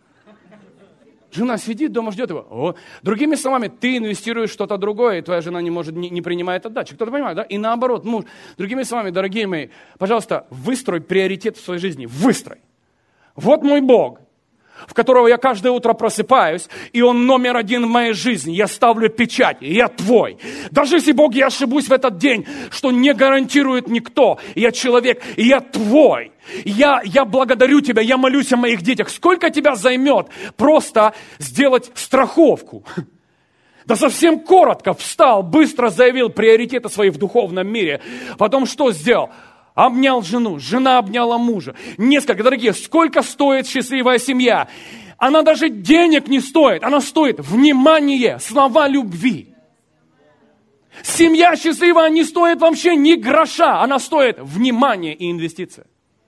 Жена сидит дома, ждет его. О. Другими словами, ты инвестируешь в что-то другое, и твоя жена не может, не, не принимает отдачи. Кто-то понимает, да? И наоборот, муж. Другими словами, дорогие мои, пожалуйста, выстрой приоритет в своей жизни. Выстрой. Вот мой Бог, в которого я каждое утро просыпаюсь, и Он номер один в моей жизни. Я ставлю печать, и я твой. Даже если, Бог, я ошибусь в этот день, что не гарантирует никто, я человек, и я твой. Я, я благодарю Тебя, я молюсь о моих детях. Сколько тебя займет просто сделать страховку? Да совсем коротко встал, быстро заявил приоритеты свои в духовном мире. Потом что сделал? Обнял жену, жена обняла мужа. Несколько, дорогие, сколько стоит счастливая семья? Она даже денег не стоит, она стоит внимание, слова любви. Семья счастливая не стоит вообще ни гроша, она стоит внимание и инвестиция.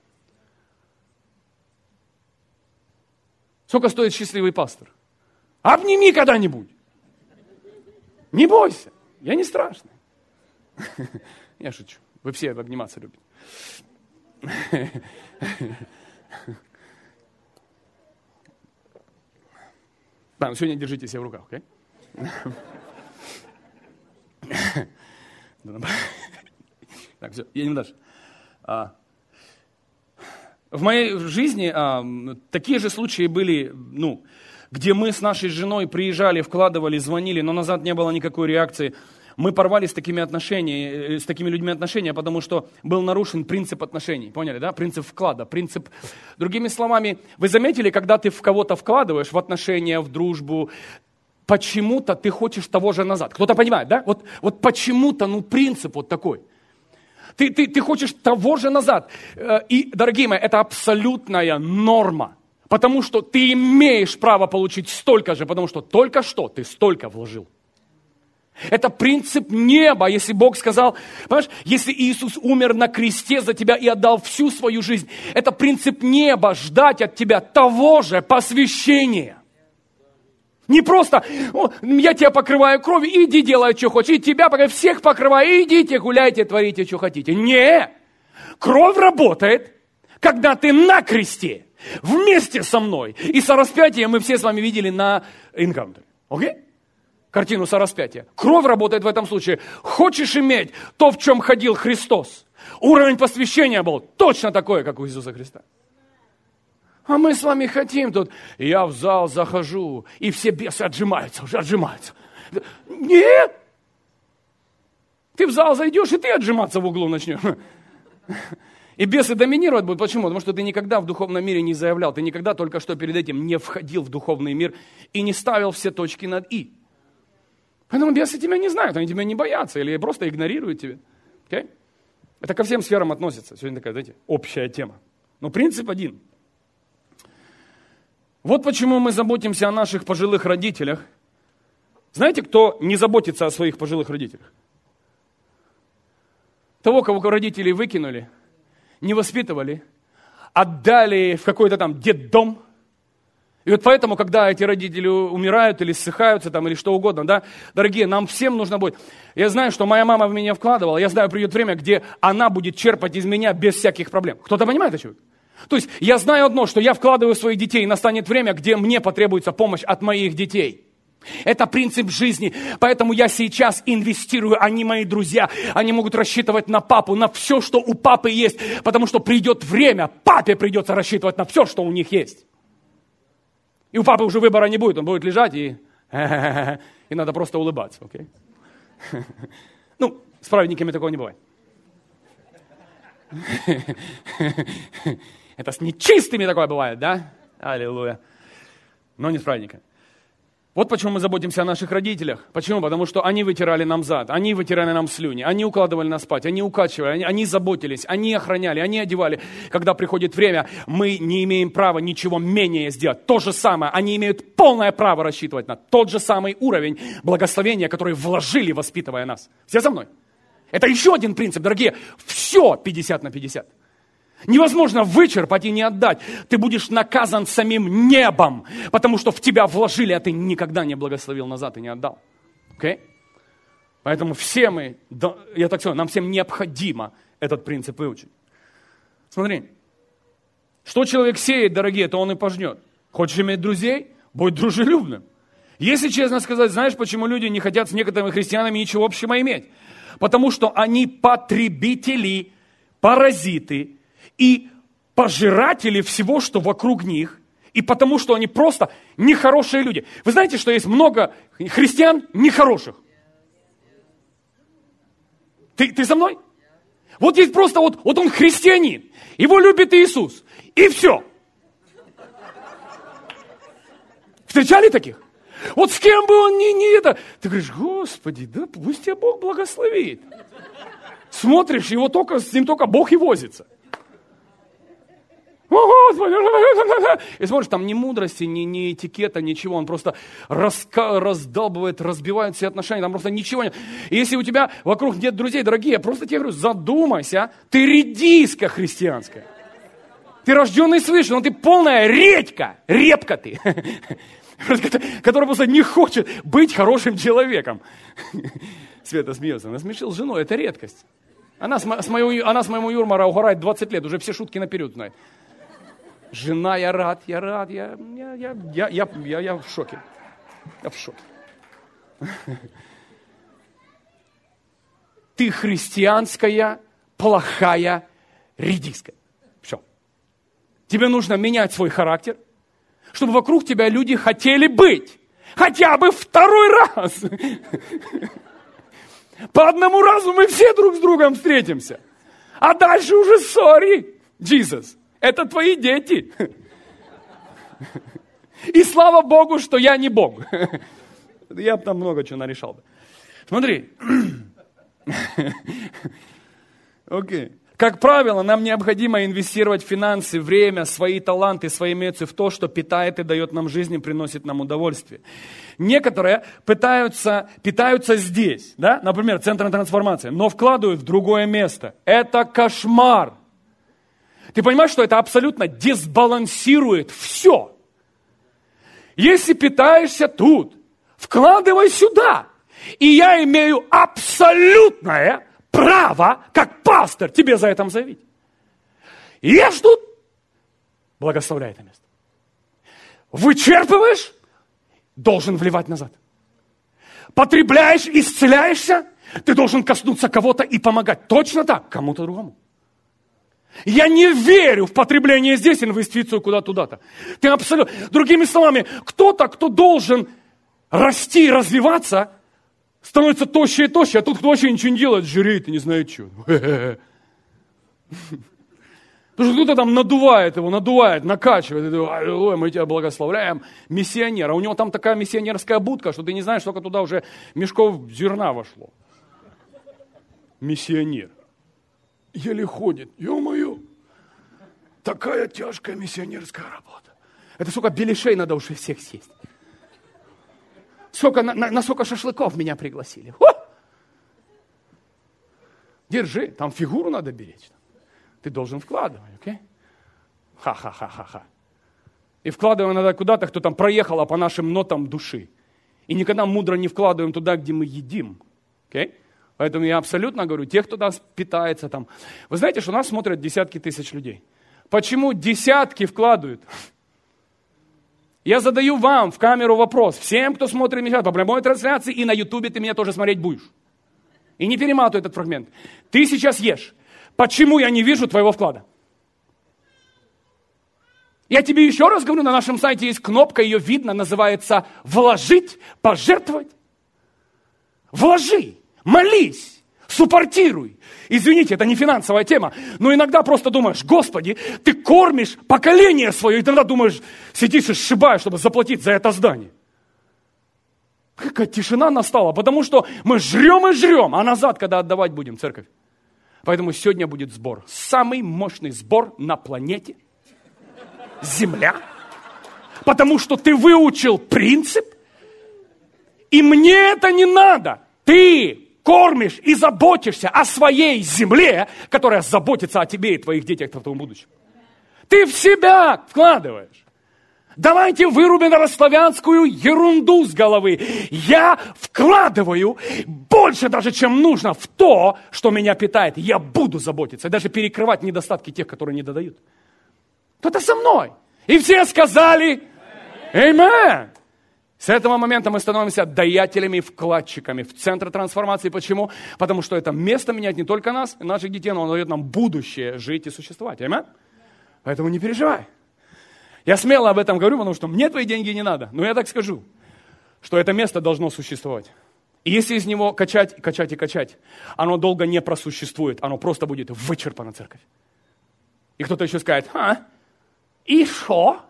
Сколько стоит счастливый пастор? Обними когда-нибудь. Не бойся, я не страшный. Я шучу, вы все обниматься любите. Да, сегодня держите себя в руках, окей? Так, все, едем дальше. А, в моей жизни а, такие же случаи были, ну, где мы с нашей женой приезжали, вкладывали, звонили, но назад не было никакой реакции. Мы порвали с такими отношениями, с такими людьми отношения, потому что был нарушен принцип отношений. Поняли, да? Принцип вклада, принцип... Другими словами, вы заметили, когда ты в кого-то вкладываешь, в отношения, в дружбу, почему-то ты хочешь того же назад. Кто-то понимает, да? Вот, вот почему-то, ну, принцип вот такой. Ты, ты, ты хочешь того же назад. И, дорогие мои, это абсолютная норма. Потому что ты имеешь право получить столько же, потому что только что ты столько вложил. Это принцип неба, если Бог сказал, понимаешь, если Иисус умер на кресте за тебя и отдал всю свою жизнь, это принцип неба, ждать от тебя того же посвящения. Не просто, я тебя покрываю кровью, иди делай, что хочешь, и тебя покрываю, всех покрываю, идите, гуляйте, творите, что хотите. Нет, кровь работает, когда ты на кресте, вместе со мной. И сораспятие мы все с вами видели на Encounter. Окей? Картину сораспятия. Кровь работает в этом случае. Хочешь иметь то, в чем ходил Христос? Уровень посвящения был точно такой, как у Иисуса Христа. А мы с вами хотим тут, я в зал захожу, и все бесы отжимаются, уже отжимаются. Нет! Ты в зал зайдешь, и ты отжиматься в углу начнешь. И бесы доминировать будут. Почему? Потому что ты никогда в духовном мире не заявлял, ты никогда только что перед этим не входил в духовный мир и не ставил все точки над «и». Поэтому бесы тебя не знают, они тебя не боятся или просто игнорируют тебя. Okay? Это ко всем сферам относится. Сегодня такая, знаете, общая тема. Но принцип один. Вот почему мы заботимся о наших пожилых родителях. Знаете, кто не заботится о своих пожилых родителях? Того, кого родители выкинули, не воспитывали, отдали в какой-то там детдом. И вот поэтому, когда эти родители умирают или ссыхаются, там, или что угодно, да, дорогие, нам всем нужно будет... Я знаю, что моя мама в меня вкладывала, я знаю, придет время, где она будет черпать из меня без всяких проблем. Кто-то понимает, о чем? То есть я знаю одно, что я вкладываю в своих детей, и настанет время, где мне потребуется помощь от моих детей. Это принцип жизни, поэтому я сейчас инвестирую, они мои друзья, они могут рассчитывать на папу, на все, что у папы есть, потому что придет время, папе придется рассчитывать на все, что у них есть. И у папы уже выбора не будет, он будет лежать и... И надо просто улыбаться, окей? Ну, с праведниками такого не бывает. Это с нечистыми такое бывает, да? Аллилуйя. Но не с праведниками. Вот почему мы заботимся о наших родителях. Почему? Потому что они вытирали нам зад, они вытирали нам слюни, они укладывали нас спать, они укачивали, они, они заботились, они охраняли, они одевали. Когда приходит время, мы не имеем права ничего менее сделать. То же самое, они имеют полное право рассчитывать на тот же самый уровень благословения, который вложили, воспитывая нас. Все со мной? Это еще один принцип, дорогие. Все пятьдесят на пятьдесят. Невозможно вычерпать и не отдать. Ты будешь наказан самим небом, потому что в тебя вложили, а ты никогда не благословил назад и не отдал. Okay? Поэтому все мы, я так скажу, нам всем необходимо этот принцип выучить. Смотри, что человек сеет, дорогие, то он и пожнет. Хочешь иметь друзей? Будь дружелюбным. Если честно сказать, знаешь, почему люди не хотят с некоторыми христианами ничего общего иметь? Потому что они потребители, паразиты и пожиратели всего, что вокруг них. И потому что они просто нехорошие люди. Вы знаете, что есть много христиан нехороших? Ты, ты со мной? Вот есть просто, вот, вот он христианин, его любит Иисус, и все. Встречали таких? Вот с кем бы он ни, ни это, ты говоришь, Господи, да пусть тебя Бог благословит. Смотришь, его только, с ним только Бог и возится. О, Господи! И смотришь, там ни мудрости, ни, ни этикета, ничего. Он просто раска, раздалбывает, разбивает все отношения. Там просто ничего нет. И если у тебя вокруг нет друзей, дорогие, я просто тебе говорю, задумайся. Ты редиска христианская. Ты рожденный свыше, но ты полная редька. Репка ты. Который просто не хочет быть хорошим человеком. Света смеется. Насмешил жену, это редкость. Она с, с, моего, она с моего юмора угорает двадцать лет, уже все шутки наперед знает. Жена, я рад, я рад, я, я, я, я, я, я, я в шоке. Я в шоке. Ты христианская, плохая редиска. Все. Тебе нужно менять свой характер, чтобы вокруг тебя люди хотели быть. Хотя бы второй раз. По одному разу мы все друг с другом встретимся. А дальше уже sorry, Jesus. Это твои дети. И слава Богу, что я не Бог. Я бы там много чего нарешал бы. Смотри. Окей. Okay. Как правило, нам необходимо инвестировать финансы, время, свои таланты, свои эмоции в то, что питает и дает нам жизнь и приносит нам удовольствие. Некоторые пытаются, питаются здесь, да? Например, центром трансформации, но вкладывают в другое место. Это кошмар. Ты понимаешь, что это абсолютно дисбалансирует все. Если питаешься тут, вкладывай сюда. И я имею абсолютное право, как пастор, тебе за это заявить. Ешь тут, благословляй это место. Вычерпываешь, должен вливать назад. Потребляешь, исцеляешься, ты должен коснуться кого-то и помогать. Точно так, кому-то другому. Я не верю в потребление здесь, инвестицию куда-то туда-то. Ты абсолютно... Другими словами, кто-то, кто должен расти и развиваться, становится тоще и тоще, а тут кто вообще ничего не делает, жиреет и не знает что. Потому что кто-то там надувает его, надувает, накачивает. Ой, мы тебя благословляем. Миссионер. А у него там такая миссионерская будка, что ты не знаешь, сколько туда уже мешков зерна вошло. Миссионер. Еле ходит. Ё-моё. Такая тяжкая миссионерская работа. Это сколько беляшей надо уже всех съесть. Сколько, на, на, на сколько шашлыков меня пригласили. О! Держи, там фигуру надо беречь. Ты должен вкладывать, окей? Ха-ха-ха-ха-ха. И вкладываем надо куда-то, кто там проехал по нашим нотам души. И никогда мудро не вкладываем туда, где мы едим, окей? Поэтому я абсолютно говорю, тех, кто нас питается там. Вы знаете, что нас смотрят десятки тысяч людей. Почему десятки вкладывают? Я задаю вам в камеру вопрос. Всем, кто смотрит меня по прямой трансляции и на ютубе, ты меня тоже смотреть будешь. И не перематывай этот фрагмент. Ты сейчас ешь. Почему я не вижу твоего вклада? Я тебе еще раз говорю, на нашем сайте есть кнопка, ее видно, называется «Вложить», «Пожертвовать». Вложи, молись, суппортируй. Извините, это не финансовая тема, но иногда просто думаешь, Господи, ты кормишь поколение свое, и тогда думаешь, сидишь и сшибаешь, чтобы заплатить за это здание. Какая тишина настала, потому что мы жрем и жрем, а назад, когда отдавать будем, церковь. Поэтому сегодня будет сбор. Самый мощный сбор на планете Земля. Потому что ты выучил принцип, и мне это не надо. Ты кормишь и заботишься о своей земле, которая заботится о тебе и твоих детях в твоем будущем. Ты в себя вкладываешь. Давайте вырубим старославянскую ерунду с головы. Я вкладываю больше даже, чем нужно, в то, что меня питает. Я буду заботиться, и даже перекрывать недостатки тех, которые не додают. Кто-то со мной. И все сказали «Аминь». С этого момента мы становимся даятелями и вкладчиками в центр трансформации. Почему? Потому что это место меняет не только нас, наших детей, но оно дает нам будущее жить и существовать. Аминь? Поэтому не переживай. Я смело об этом говорю, потому что мне твои деньги не надо. Но я так скажу, что это место должно существовать. И если из него качать, качать и качать, оно долго не просуществует. Оно просто будет вычерпано, церковь. И кто-то еще скажет, а, и шо?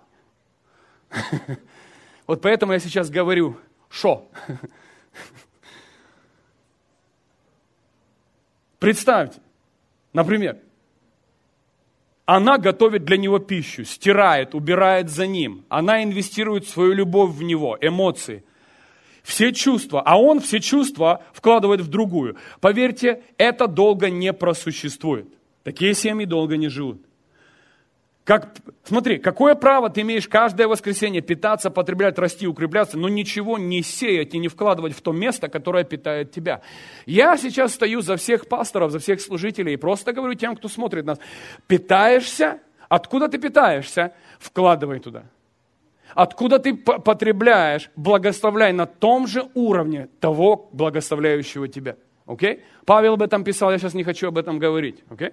Вот поэтому я сейчас говорю, шо? Представьте, например, она готовит для него пищу, стирает, убирает за ним. Она инвестирует свою любовь в него, эмоции, все чувства. А он все чувства вкладывает в другую. Поверьте, это долго не просуществует. Такие семьи долго не живут. Как, смотри, какое право ты имеешь каждое воскресенье питаться, потреблять, расти, укрепляться, но ничего не сеять и не вкладывать в то место, которое питает тебя. Я сейчас стою за всех пасторов, за всех служителей и просто говорю тем, кто смотрит нас. Питаешься? Откуда ты питаешься? Вкладывай туда. Откуда ты потребляешь? Благословляй на том же уровне того, благословляющего тебя. Окей? Павел об этом писал, я сейчас не хочу об этом говорить. Окей?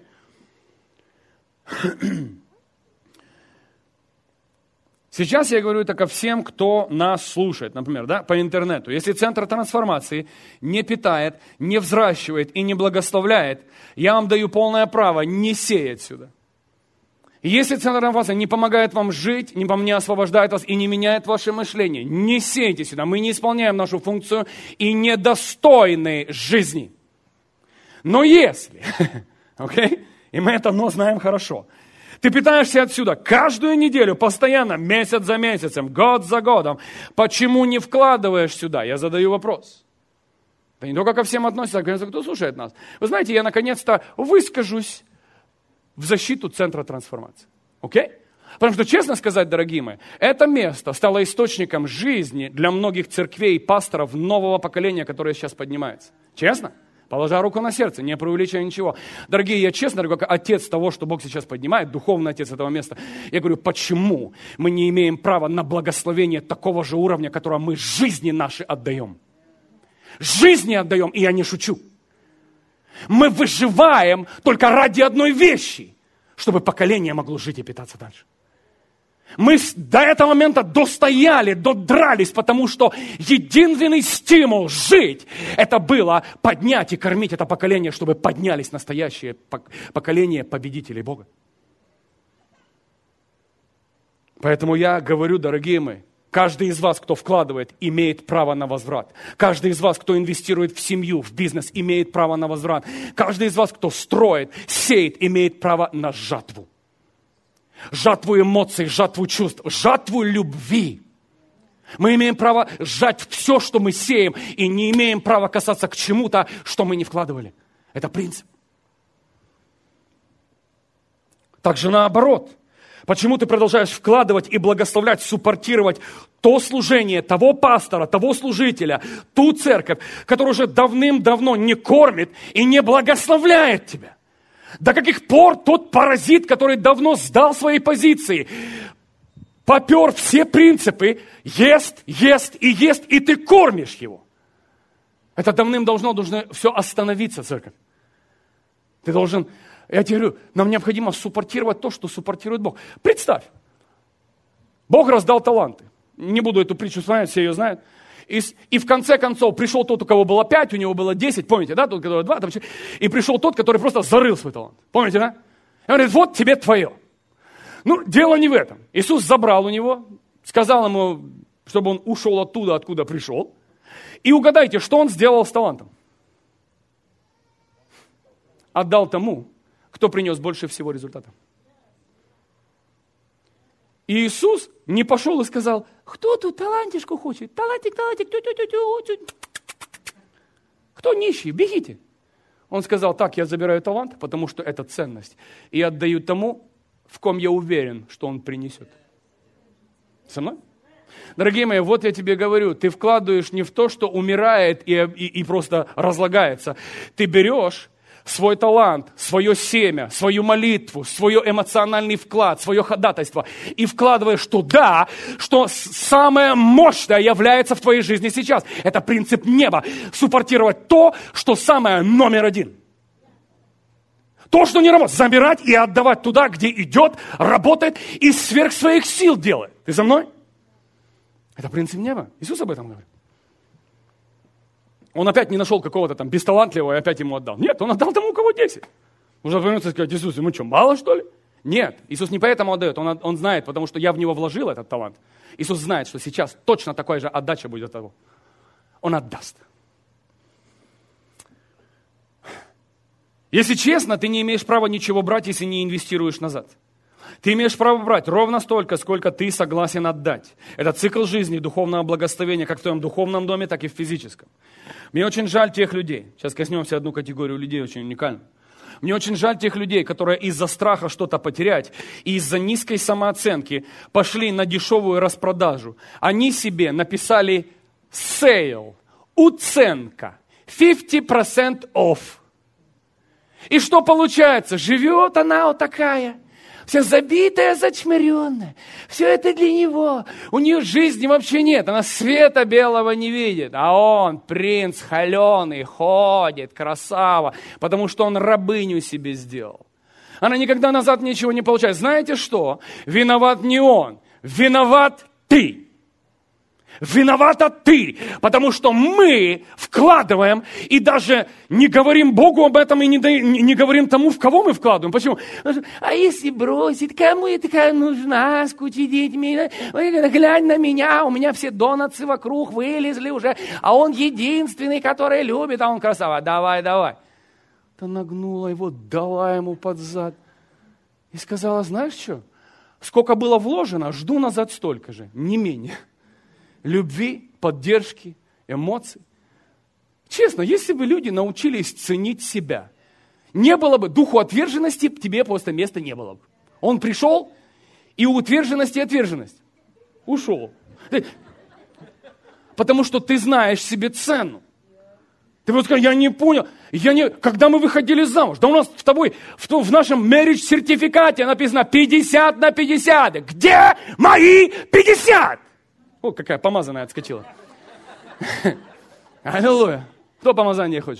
Сейчас я говорю это ко всем, кто нас слушает, например, да, по интернету. Если центр трансформации не питает, не взращивает и не благословляет, я вам даю полное право не сеять сюда. Если центр трансформации не помогает вам жить, не, не освобождает вас и не меняет ваше мышление, не сейте сюда. Мы не исполняем нашу функцию и недостойны жизни. Но если, окей, и мы это но знаем хорошо, ты питаешься отсюда каждую неделю, постоянно, месяц за месяцем, год за годом. Почему не вкладываешь сюда? Я задаю вопрос. Это не только ко всем относится, а ко всем, кто слушает нас. Вы знаете, я наконец-то выскажусь в защиту центра трансформации. Окей? Потому что, честно сказать, дорогие мои, это место стало источником жизни для многих церквей и пасторов нового поколения, которое сейчас поднимается. Честно? Положа руку на сердце, не преувеличивая ничего. Дорогие, я честно говорю, как отец того, что Бог сейчас поднимает, духовный отец этого места, я говорю, почему мы не имеем права на благословение такого же уровня, которое мы жизни наши отдаем? Жизни отдаем, и я не шучу. Мы выживаем только ради одной вещи, чтобы поколение могло жить и питаться дальше. Мы до этого момента достояли, додрались, потому что единственный стимул жить, это было поднять и кормить это поколение, чтобы поднялись настоящие поколения победителей Бога. Поэтому я говорю, дорогие мои, каждый из вас, кто вкладывает, имеет право на возврат. Каждый из вас, кто инвестирует в семью, в бизнес, имеет право на возврат. Каждый из вас, кто строит, сеет, имеет право на жатву. Жатву эмоций, жатву чувств, жатву любви. Мы имеем право сжать все, что мы сеем, и не имеем права касаться к чему-то, что мы не вкладывали. Это принцип. Также наоборот. Почему ты продолжаешь вкладывать и благословлять, суппортировать то служение, того пастора, того служителя, ту церковь, которая уже давным-давно не кормит и не благословляет тебя? До каких пор тот паразит, который давно сдал свои позиции, попер все принципы, ест, ест и ест, и ты кормишь его? Это давным-давно должно все остановиться, церковь. Ты должен, я тебе говорю, нам необходимо суппортировать то, что суппортирует Бог. Представь, Бог раздал таланты. Не буду эту притчу вспоминать, все ее знают. И, и в конце концов пришел тот, у кого было пять, у него было десять, помните, да, тот, который два, там, и пришел тот, который просто зарыл свой талант. Помните, да? И он говорит, вот тебе твое. Ну, дело не в этом. Иисус забрал у него, сказал ему, чтобы он ушел оттуда, откуда пришел. И угадайте, что он сделал с талантом? Отдал тому, кто принес больше всего результата. И Иисус не пошел и сказал, кто тут талантишку хочет? Талантик, талантик, тю-тю-тю-тю. Кто нищий? Бегите. Он сказал, так, я забираю талант, потому что это ценность. И отдаю тому, в ком я уверен, что он принесет. Со мной? Дорогие мои, вот я тебе говорю, ты вкладываешь не в то, что умирает и, и, и просто разлагается. Ты берешь свой талант, свое семя, свою молитву, свой эмоциональный вклад, свое ходатайство и вкладываешь туда, что самое мощное является в твоей жизни сейчас. Это принцип неба. Суппортировать то, что самое номер один. То, что не работает, забирать и отдавать туда, где идет, работает и сверх своих сил делает. Ты за мной? Это принцип неба. Иисус об этом говорит. Он опять не нашел какого-то там бесталантливого и опять ему отдал. Нет, он отдал тому, у кого десять. Можно повернуться и сказать: Иисус, ему что, мало что ли? Нет, Иисус не поэтому отдает, он, он знает, потому что я в него вложил этот талант. Иисус знает, что сейчас точно такая же отдача будет от того. Он отдаст. Если честно, ты не имеешь права ничего брать, если не инвестируешь назад. Ты имеешь право брать ровно столько, сколько ты согласен отдать. Это цикл жизни, духовного благословения, как в твоем духовном доме, так и в физическом. Мне очень жаль тех людей. Сейчас коснемся одну категорию людей, очень уникальную. Мне очень жаль тех людей, которые из-за страха что-то потерять и из-за низкой самооценки пошли на дешевую распродажу. Они себе написали сейл, уценка, пятьдесят процентов off. И что получается? Живет она вот такая, вся забитая, зачмыренная. Все это для него. У нее жизни вообще нет. Она света белого не видит. А он, принц холеный, ходит, красава, потому что он рабыню себе сделал. Она никогда назад ничего не получает. Знаете что? Виноват не он. Виноват ты. Виновата ты, потому что мы вкладываем и даже не говорим Богу об этом и не, не, не говорим тому, в кого мы вкладываем. Почему? А если бросить, кому я такая нужна с кучей детьми? Глянь на меня, у меня все донатсы вокруг вылезли уже, а он единственный, который любит, а он красава. Давай, давай. Та нагнула его, дала ему под зад и сказала: знаешь что? Сколько было вложено, жду назад столько же, не менее. Любви, поддержки, эмоций. Честно, если бы люди научились ценить себя, не было бы духу отверженности, тебе просто места не было бы. Он пришел, и у утверженности отверженность. Ушел. Потому что ты знаешь себе цену. Ты вот скажешь: я не понял, я не... когда мы выходили замуж, да у нас с тобой в, в нашем marriage сертификате написано пятьдесят на пятьдесят. Где мои пятьдесят? О, какая помазанная отскочила. Аллилуйя. Кто помазание хочет?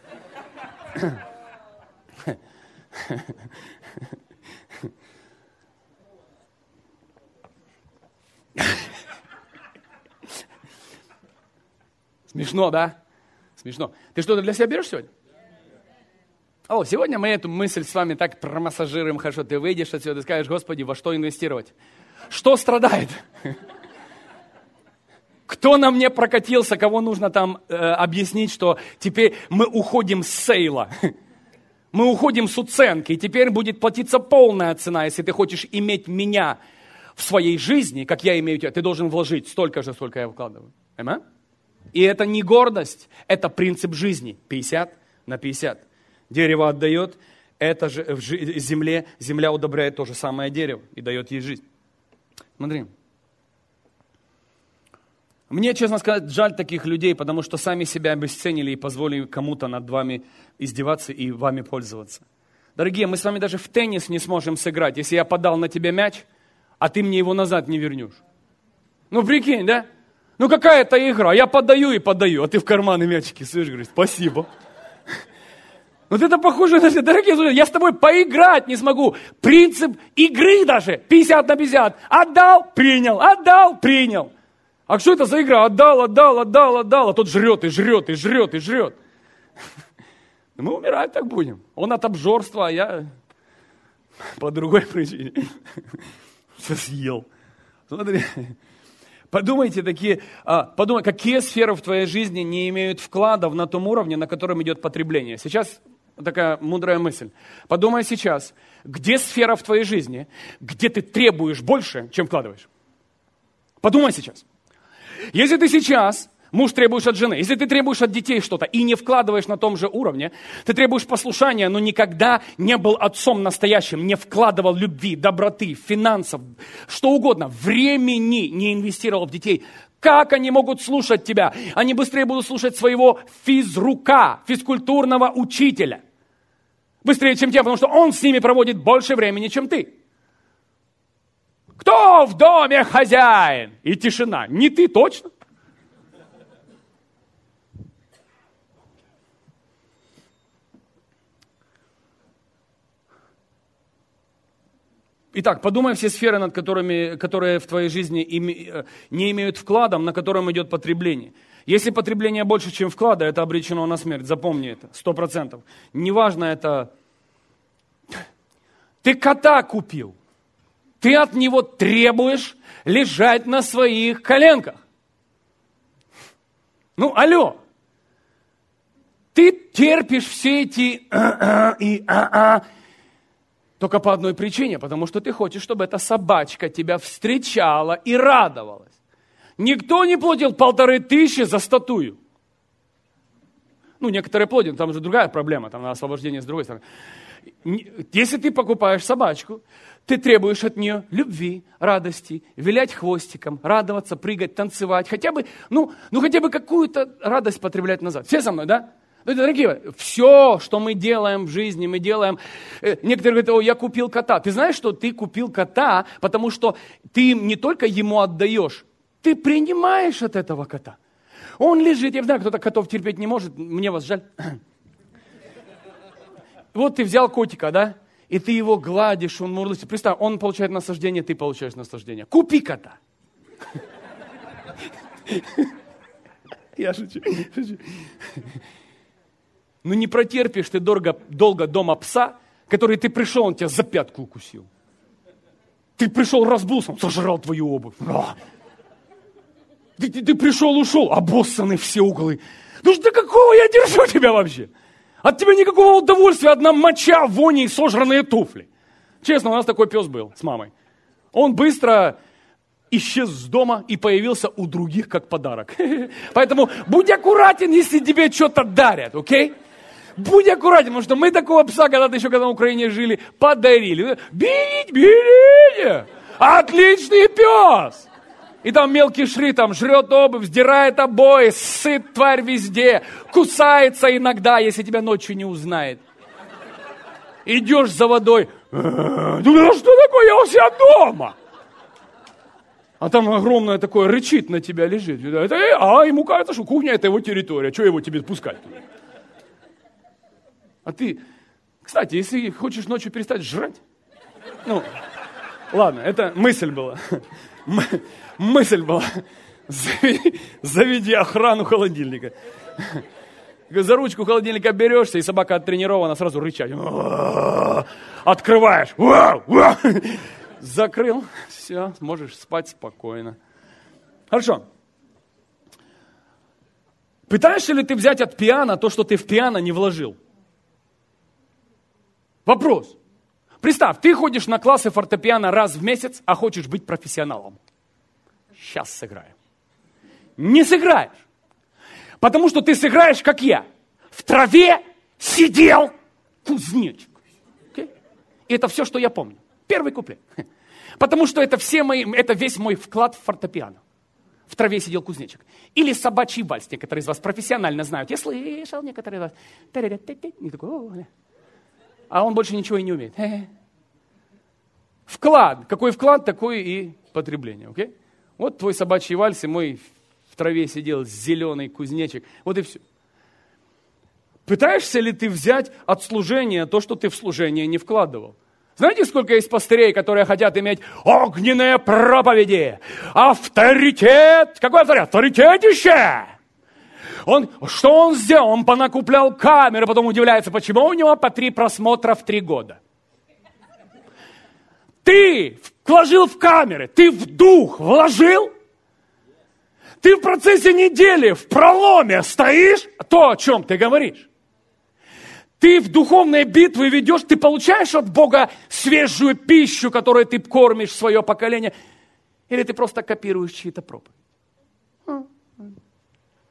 Смешно, да? Смешно. Ты что-то для себя берешь сегодня? О, сегодня мы эту мысль с вами так промассажируем хорошо. Ты выйдешь отсюда и скажешь: Господи, во что инвестировать? Что страдает? Кто на мне прокатился, кого нужно там э, объяснить, что теперь мы уходим с сейла, мы уходим с уценки, и теперь будет платиться полная цена, если ты хочешь иметь меня в своей жизни, как я имею тебя, ты должен вложить столько же, сколько я вкладываю. Аминь? И это не гордость, это принцип жизни, пятьдесят на пятьдесят. Дерево отдает, это же в земле, земля удобряет то же самое дерево и дает ей жизнь. Смотри. Мне, честно сказать, жаль таких людей, потому что сами себя обесценили и позволили кому-то над вами издеваться и вами пользоваться. Дорогие, мы с вами даже в теннис не сможем сыграть, если я подал на тебя мяч, а ты мне его назад не вернешь. Ну, прикинь, да? Ну, какая это игра? Я подаю и подаю, а ты в карманы мячики слышишь, говоришь: спасибо. Вот это похоже на... Дорогие друзья, я с тобой поиграть не смогу. Принцип игры даже пятьдесят на пятьдесят. Отдал, принял, отдал, принял. А что это за игра? Отдал, отдал, отдал, отдал. А тот жрет и жрет и жрет и жрет. Мы умирать так будем. Он от обжорства, а я по другой причине. Все съел. Смотри. Подумайте, такие, подумай, какие сферы в твоей жизни не имеют вкладов на том уровне, на котором идет потребление. Сейчас такая мудрая мысль. Подумай сейчас, где сфера в твоей жизни, где ты требуешь больше, чем вкладываешь. Подумай сейчас. Если ты сейчас Муж требуешь от жены. Если ты требуешь от детей что-то и не вкладываешь на том же уровне, ты требуешь послушания, но никогда не был отцом настоящим, не вкладывал любви, доброты, финансов, что угодно, времени не инвестировал в детей. Как они могут слушать тебя? Они быстрее будут слушать своего физрука, физкультурного учителя. Быстрее, чем тебя, потому что он с ними проводит больше времени, чем ты. Кто в доме хозяин? И тишина. Не ты точно? Итак, подумай все сферы, над которыми, которые в твоей жизни име, не имеют вклада, на котором идет потребление. Если потребление больше, чем вклада, это обречено на смерть. Запомни это, сто процентов. Неважно это... Ты кота купил. Ты от него требуешь лежать на своих коленках. Ну, алло. Ты терпишь все эти а-а и а-а только по одной причине, потому что ты хочешь, чтобы эта собачка тебя встречала и радовалась. Никто не платил полторы тысячи за статую. Ну, некоторые платят, там уже другая проблема, там на освобождение с другой стороны. Если ты покупаешь собачку, ты требуешь от нее любви, радости, вилять хвостиком, радоваться, прыгать, танцевать, хотя бы, ну, ну хотя бы какую-то радость потреблять назад. Все со мной, да? Дорогие, все, что мы делаем в жизни, мы делаем... Некоторые говорят, о, я купил кота. Ты знаешь, что ты купил кота, потому что ты не только ему отдаешь, ты принимаешь от этого кота. Он лежит, я знаю, кто-то котов терпеть не может, мне вас жаль. Вот ты взял котика, да, и ты его гладишь, он мурлычет. Представь, он получает наслаждение, ты получаешь наслаждение. Купи кота. Я шучу, шучу. Ну не протерпишь ты долго, долго дома пса, который ты пришел, он тебя за пятку укусил. Ты пришел, разбулся, он сожрал твою обувь. Ты, ты, ты пришел, ушел, обоссаны все углы. Ну что какого я держу тебя вообще? От тебя никакого удовольствия, одна моча, вони и сожранные туфли. Честно, у нас такой пес был с мамой. Он быстро исчез с дома и появился у других как подарок. Поэтому будь аккуратен, если тебе что-то дарят, окей? Будь аккуратен, потому что мы такого пса когда-то еще, когда в Украине жили, подарили. Берите, берите! Отличный пес! И там мелкий шри, там жрет обувь, сдирает обои, сыт тварь везде, кусается иногда, если тебя ночью не узнает. Идешь за водой, ну что такое, я у себя дома. А там огромное такое рычит на тебя лежит. Это, а ему кажется, что кухня это его территория, что его тебе пускать? А ты, кстати, если хочешь ночью перестать жрать, ну, ладно, это мысль была. Мысль была. Заведи, заведи охрану холодильника. За ручку холодильника берешься, и собака оттренирована сразу рычать. Открываешь. Закрыл. Все, можешь спать спокойно. Хорошо. Пытаешься ли ты взять от пиано то, что ты в пиано не вложил? Вопрос. Представь, ты ходишь на классы фортепиано раз в месяц, а хочешь быть профессионалом. Сейчас сыграем. Не сыграешь. Потому что ты сыграешь, как я. В траве сидел кузнечик. Okay? И это все, что я помню. Первый куплет. Потому что это, все мои, это весь мой вклад в фортепиано. В траве сидел кузнечик. Или собачий вальс. Некоторые из вас профессионально знают. Я слышал, некоторые из вас. И такой, а он больше ничего и не умеет. Вклад. Какой вклад, такое и потребление. Okay? Вот твой собачий вальс, и мой в траве сидел зеленый кузнечик. Вот и все. Пытаешься ли ты взять от служения то, что ты в служение не вкладывал? Знаете, сколько есть пастырей, которые хотят иметь огненные проповеди, авторитет? Какой авторитет? Авторитетище! Он, что он сделал? Он понакуплял камеры, потом удивляется, почему у него по три просмотра в три года. Ты вложил в камеры, ты в дух вложил? Ты в процессе недели в проломе стоишь, то, о чем ты говоришь. Ты в духовные битвы ведешь, ты получаешь от Бога свежую пищу, которой ты кормишь свое поколение, или ты просто копируешь чьи-то проповеди?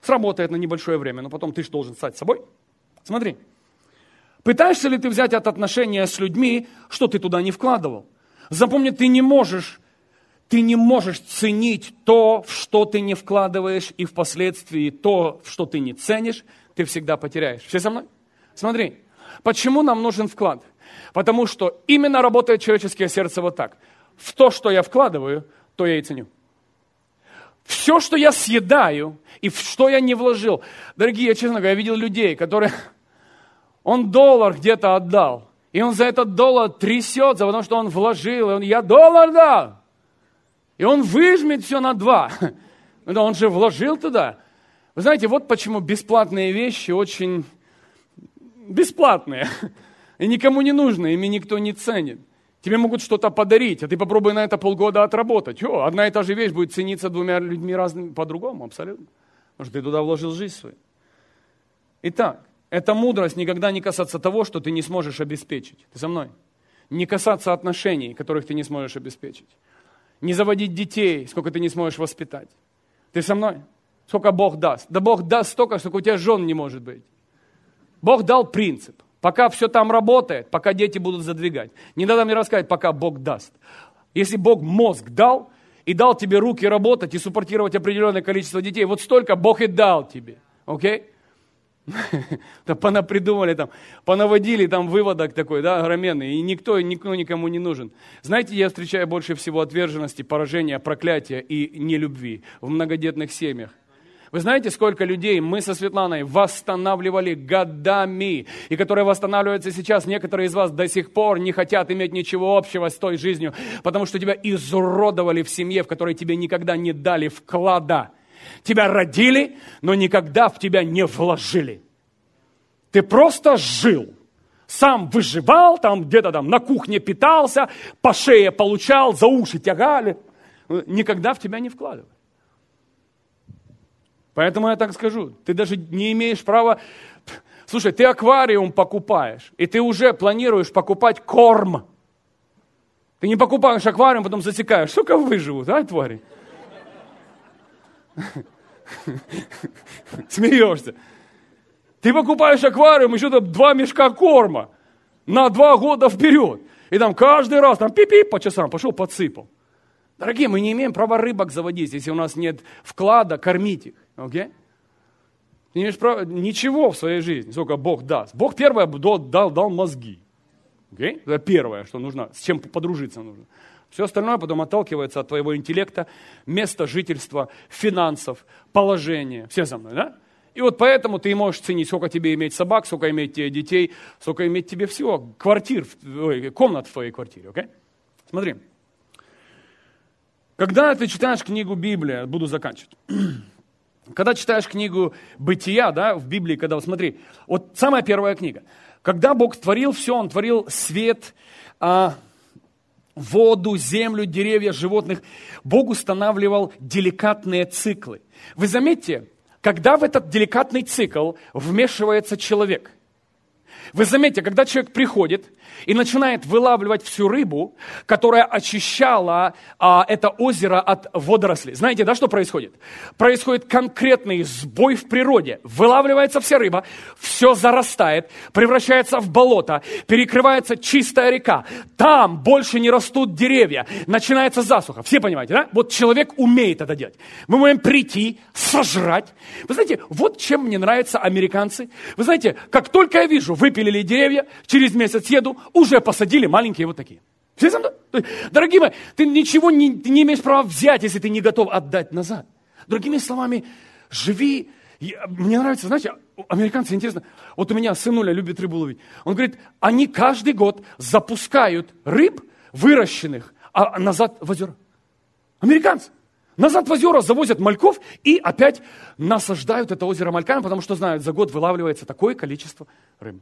Сработает на небольшое время, но потом ты же должен стать собой. Смотри. Пытаешься ли ты взять от отношения с людьми, что ты туда не вкладывал? Запомни, ты не можешь, ты не можешь ценить то, в что ты не вкладываешь, и впоследствии то, в что ты не ценишь, ты всегда потеряешь. Все со мной? Смотри, почему нам нужен вклад? Потому что именно работает человеческое сердце вот так. В то, что я вкладываю, то я и ценю. Все, что я съедаю, и в что я не вложил. Дорогие, я, честно говоря, я видел людей, которые... Он доллар где-то отдал, и он за этот доллар трясется, потому что он вложил, и он, я доллар дал. И он выжмет все на два. Но он же вложил туда. Вы знаете, вот почему бесплатные вещи очень бесплатные. И никому не нужны, ими никто не ценит. Тебе могут что-то подарить, а ты попробуй на это полгода отработать. О, одна и та же вещь будет цениться двумя людьми разными по-другому, абсолютно. Потому что ты туда вложил жизнь свою. Итак, эта мудрость никогда не касаться того, что ты не сможешь обеспечить. Ты со мной? Не касаться отношений, которых ты не сможешь обеспечить. Не заводить детей, сколько ты не сможешь воспитать. Ты со мной? Сколько Бог даст? Да Бог даст столько, сколько у тебя жен не может быть. Бог дал принцип. Пока все там работает, пока дети будут задвигать. Не надо мне рассказать, пока Бог даст. Если Бог мозг дал, и дал тебе руки работать и суппортировать определенное количество детей, вот столько Бог и дал тебе. Окей? Да понапридумали там, понаводили там выводок такой, да, огроменный, и никто, никто никому не нужен. Знаете, я встречаю больше всего отверженности, поражения, проклятия и нелюбви в многодетных семьях. Вы знаете, сколько людей мы со Светланой восстанавливали годами, и которые восстанавливаются сейчас, некоторые из вас до сих пор не хотят иметь ничего общего с той жизнью, потому что тебя изуродовали в семье, в которой тебе никогда не дали вклада. Тебя родили, но никогда в тебя не вложили. Ты просто жил. Сам выживал, там где-то там на кухне питался, по шее получал, за уши тягали. Никогда в тебя не вкладывали. Поэтому я так скажу, ты даже не имеешь права... Слушай, ты аквариум покупаешь, и ты уже планируешь покупать корм. Ты не покупаешь аквариум, потом засекаешь. Сколько выживут, а, твари? Смеешься. Ты покупаешь аквариум, еще там два мешка корма на два года вперед. И там каждый раз там пип-пип по часам пошел, подсыпал. Дорогие, мы не имеем права рыбок заводить, если у нас нет вклада, кормить их. Окей? Ты не имеешь права ничего в своей жизни, сколько Бог даст. Бог первое дал, дал, дал мозги. Окей? Это первое, что нужно, с чем подружиться нужно. Все остальное потом отталкивается от твоего интеллекта, места жительства, финансов, положения. Все со мной, да? И вот поэтому ты можешь ценить, сколько тебе иметь собак, сколько иметь тебе детей, сколько иметь тебе всего, квартир, ой, комнат в твоей квартире. Окей? Смотри. Когда ты читаешь книгу Библия, буду заканчивать. Когда читаешь книгу Бытия, да, в Библии, когда, вот смотри, вот самая первая книга. Когда Бог творил все, Он творил свет, а, воду, землю, деревья, животных. Бог устанавливал деликатные циклы. Вы заметьте, когда в этот деликатный цикл вмешивается человек. Вы заметьте, когда человек приходит и начинает вылавливать всю рыбу, которая очищала а, это озеро от водорослей. Знаете, да, что происходит? Происходит конкретный сбой в природе. Вылавливается вся рыба, все зарастает, превращается в болото, перекрывается чистая река. Там больше не растут деревья, начинается засуха. Все понимаете, да? Вот человек умеет это делать. Мы можем прийти, сожрать. Вы знаете, вот чем мне нравятся американцы. Вы знаете, как только я вижу, выпилили деревья, через месяц еду, уже посадили маленькие вот такие. Все со мной? Дорогие мои, ты ничего не, ты не имеешь права взять, если ты не готов отдать назад. Другими словами, живи. Мне нравится, знаете, американцы, интересно, вот у меня сынуля любит рыбу ловить. Он говорит, они каждый год запускают рыб, выращенных, а назад в озера. Американцы. Назад в озера завозят мальков и опять насаждают это озеро мальками, потому что знают, за год вылавливается такое количество рыбы.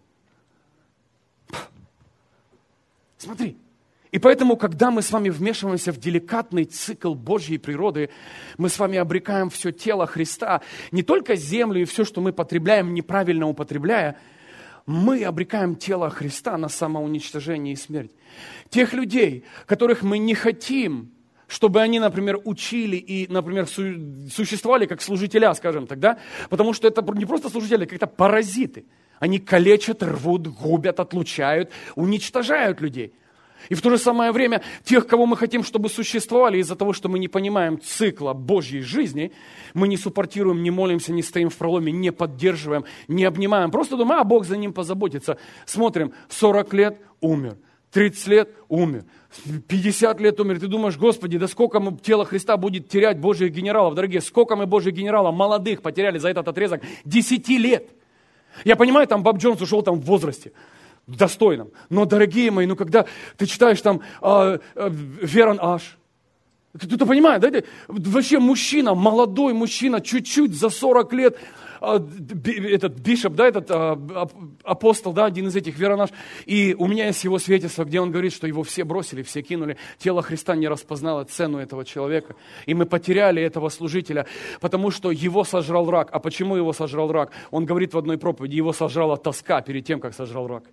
Смотри. И поэтому, когда мы с вами вмешиваемся в деликатный цикл Божьей природы, мы с вами обрекаем все тело Христа, не только землю и все, что мы потребляем, неправильно употребляя, мы обрекаем тело Христа на самоуничтожение и смерть. Тех людей, которых мы не хотим, чтобы они, например, учили и, например, су- существовали как служителя, скажем так, да? Потому что это не просто служители, а как-то паразиты. Они калечат, рвут, губят, отлучают, уничтожают людей. И в то же самое время тех, кого мы хотим, чтобы существовали, из-за того, что мы не понимаем цикла Божьей жизни, мы не суппортируем, не молимся, не стоим в проломе, не поддерживаем, не обнимаем. Просто думаем, а Бог за ним позаботится. Смотрим, сорок лет умер, тридцать лет умер, пятьдесят лет умер. Ты думаешь, Господи, да сколько мы, тело Христа будет терять Божьих генералов, дорогие, сколько мы Божьих генералов молодых потеряли за этот отрезок десяти лет. Я понимаю, там Боб Джонс ушел там в возрасте, в достойном. Но, дорогие мои, ну когда ты читаешь там э, э, Верон Аш, кто-то понимает, да? Вообще мужчина, молодой мужчина, чуть-чуть за сорок лет, э, этот бишоп, да, этот э, апостол, да, один из этих, Верон Аш. И у меня есть его свидетельство, где он говорит, что его все бросили, все кинули. Тело Христа не распознало цену этого человека. И мы потеряли этого служителя, потому что его сожрал рак. А почему его сожрал рак? Он говорит в одной проповеди, его сожрала тоска перед тем, как сожрал рак.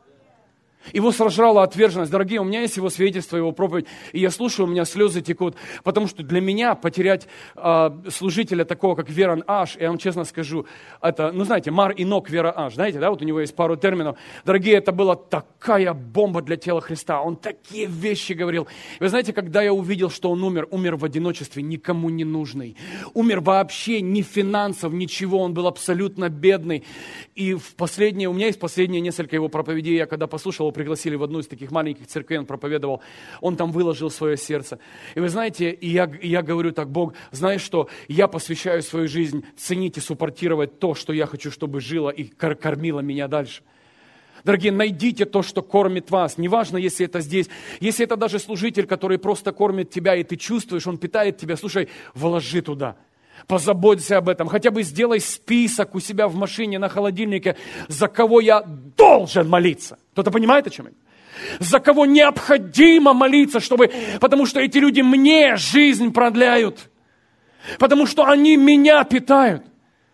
Его сожрала отверженность. Дорогие, у меня есть его свидетельство, его проповедь, и я слушаю, у меня слезы текут, потому что для меня потерять э, служителя такого, как Верон Аш, я вам честно скажу, это, ну знаете, Мар Инок Вера Аш, знаете, да, вот у него есть пару терминов. Дорогие, это была такая бомба для тела Христа, он такие вещи говорил. И вы знаете, когда я увидел, что он умер, умер в одиночестве, никому не нужный, умер вообще ни финансов, ничего, он был абсолютно бедный. И в последнее, у меня есть последние несколько его проповедей, я когда послушал, его пригласили в одну из таких маленьких церквей, он проповедовал, он там выложил свое сердце. И вы знаете, и я, и я говорю так, Бог, знаешь что, я посвящаю свою жизнь ценить и суппортировать то, что я хочу, чтобы жило и кор- кормило меня дальше. Дорогие, найдите то, что кормит вас. Неважно, если это здесь, если это даже служитель, который просто кормит тебя, и ты чувствуешь, он питает тебя, слушай, вложи туда. Позаботься об этом. Хотя бы сделай список у себя в машине, на холодильнике, за кого я должен молиться. Кто-то понимает, о чем я? За кого необходимо молиться, чтобы, потому что эти люди мне жизнь продляют. Потому что они меня питают.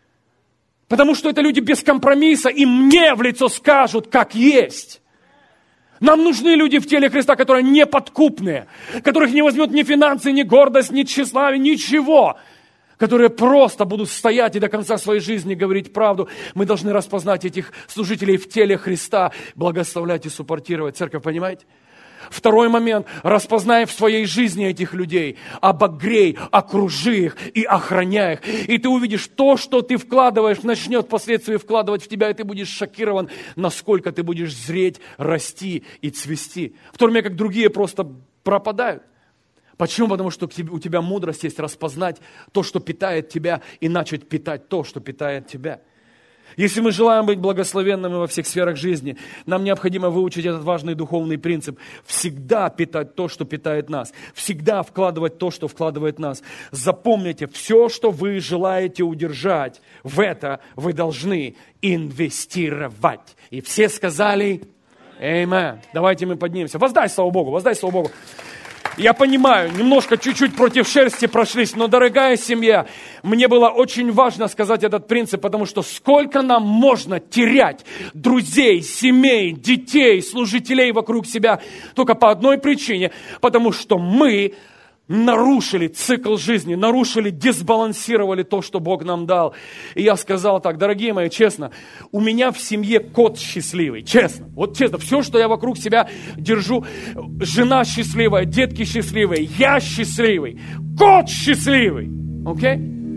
Потому что это люди без компромисса, и мне в лицо скажут, как есть. Нам нужны люди в теле Христа, которые неподкупные, которых не возьмет ни финансы, ни гордость, ни тщеславие, ничего. Которые просто будут стоять и до конца своей жизни говорить правду. Мы должны распознать этих служителей в теле Христа, благословлять и суппортировать. Церковь, понимаете? Второй момент. Распознай в своей жизни этих людей. Обогрей, окружи их и охраняй их. И ты увидишь, то, что ты вкладываешь, начнет впоследствии вкладывать в тебя, и ты будешь шокирован, насколько ты будешь зреть, расти и цвести. В то время как другие просто пропадают. Почему? Потому что у тебя мудрость есть распознать то, что питает тебя, и начать питать то, что питает тебя. Если мы желаем быть благословенными во всех сферах жизни, нам необходимо выучить этот важный духовный принцип. Всегда питать то, что питает нас. Всегда вкладывать то, что вкладывает нас. Запомните, все, что вы желаете удержать, в это вы должны инвестировать. И все сказали «Аминь». Давайте мы поднимемся. Воздай славу Богу, воздай славу Богу. Я понимаю, немножко чуть-чуть против шерсти прошлись, но, дорогая семья, мне было очень важно сказать этот принцип, потому что сколько нам можно терять друзей, семей, детей, служителей вокруг себя только по одной причине, потому что мы нарушили цикл жизни, нарушили, дисбалансировали то, что Бог нам дал. И я сказал так, дорогие мои, честно, у меня в семье кот счастливый, честно, вот честно, все, что я вокруг себя держу, жена счастливая, детки счастливые, я счастливый, кот счастливый, окей?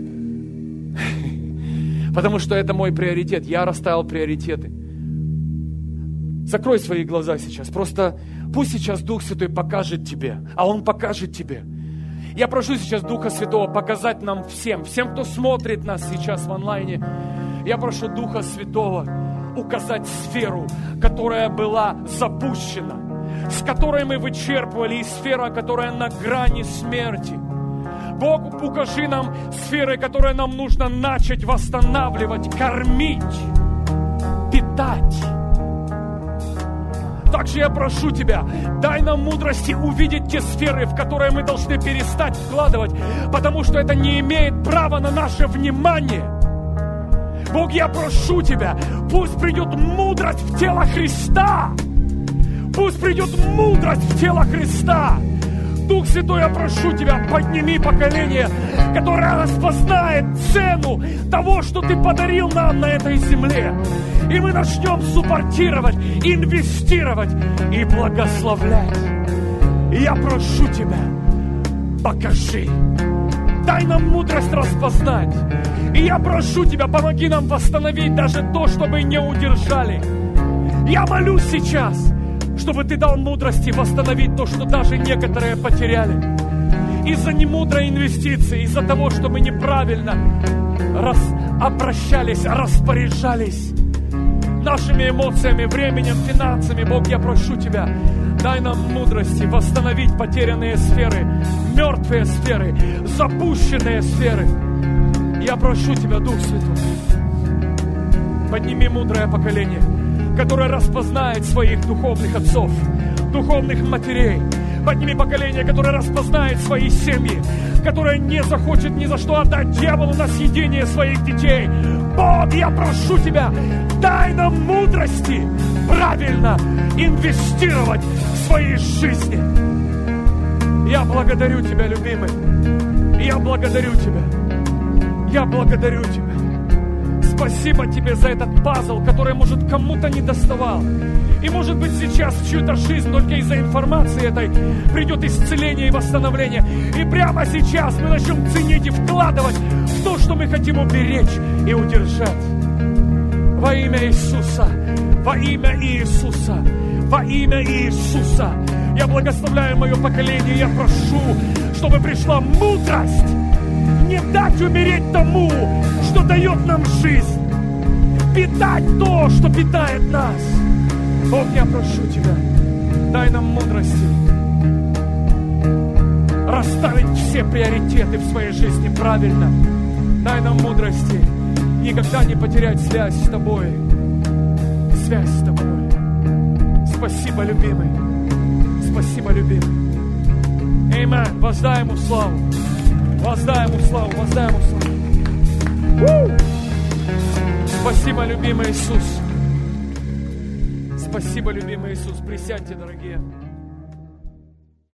Okay? Потому что это мой приоритет, я расставил приоритеты. Закрой свои глаза сейчас, просто пусть сейчас Дух Святой покажет тебе, а Он покажет тебе. Я прошу сейчас Духа Святого показать нам всем, всем, кто смотрит нас сейчас в онлайне, я прошу Духа Святого указать сферу, которая была запущена, с которой мы вычерпывали, и сфера, которая на грани смерти. Бог, укажи нам сферы, которые нам нужно начать восстанавливать, кормить, питать. Также я прошу Тебя, дай нам мудрости увидеть те сферы, в которые мы должны перестать вкладывать, потому что это не имеет права на наше внимание. Бог, я прошу Тебя, пусть придет мудрость в тело Христа. Пусть придет мудрость в тело Христа. Дух Святой, я прошу Тебя, подними поколение, которое распознает цену того, что Ты подарил нам на этой земле. И мы начнем суппортировать, инвестировать и благословлять. И я прошу Тебя, покажи. Дай нам мудрость распознать. И я прошу Тебя, помоги нам восстановить даже то, что мы не удержали. Я молюсь сейчас, чтобы Ты дал мудрости восстановить то, что даже некоторые потеряли. Из-за немудрой инвестиции, из-за того, что мы неправильно рас... обращались, распоряжались нашими эмоциями, временем, финансами. Бог, я прошу Тебя, дай нам мудрости восстановить потерянные сферы, мертвые сферы, запущенные сферы. Я прошу Тебя, Дух Святой, подними мудрое поколение, которое распознает своих духовных отцов, духовных матерей. Подними поколение, которое распознает свои семьи, которое не захочет ни за что отдать дьяволу на съедение своих детей. Бог, я прошу Тебя, дай нам мудрости правильно инвестировать в свои жизни. Я благодарю Тебя, любимый. Я благодарю Тебя. Я благодарю Тебя. Спасибо Тебе за этот пазл, который, может, кому-то не доставал. И, может быть, сейчас в чью-то жизнь только из-за информации этой придет исцеление и восстановление. И прямо сейчас мы начнем ценить и вкладывать в то, что мы хотим уберечь и удержать. Во имя Иисуса, во имя Иисуса, во имя Иисуса. Я благословляю мое поколение, я прошу, чтобы пришла мудрость не дать умереть тому, что дает нам жизнь, питать то, что питает нас. Бог, я прошу Тебя, дай нам мудрости расставить все приоритеты в своей жизни правильно. Дай нам мудрости никогда не потерять связь с Тобой. Связь с Тобой. Спасибо, любимый. Спасибо, любимый. Аминь. Воздай Ему славу. Воздай Ему славу. Воздай Ему славу. У! Спасибо, любимый Иисус. Спасибо, любимый Иисус. Присядьте, дорогие.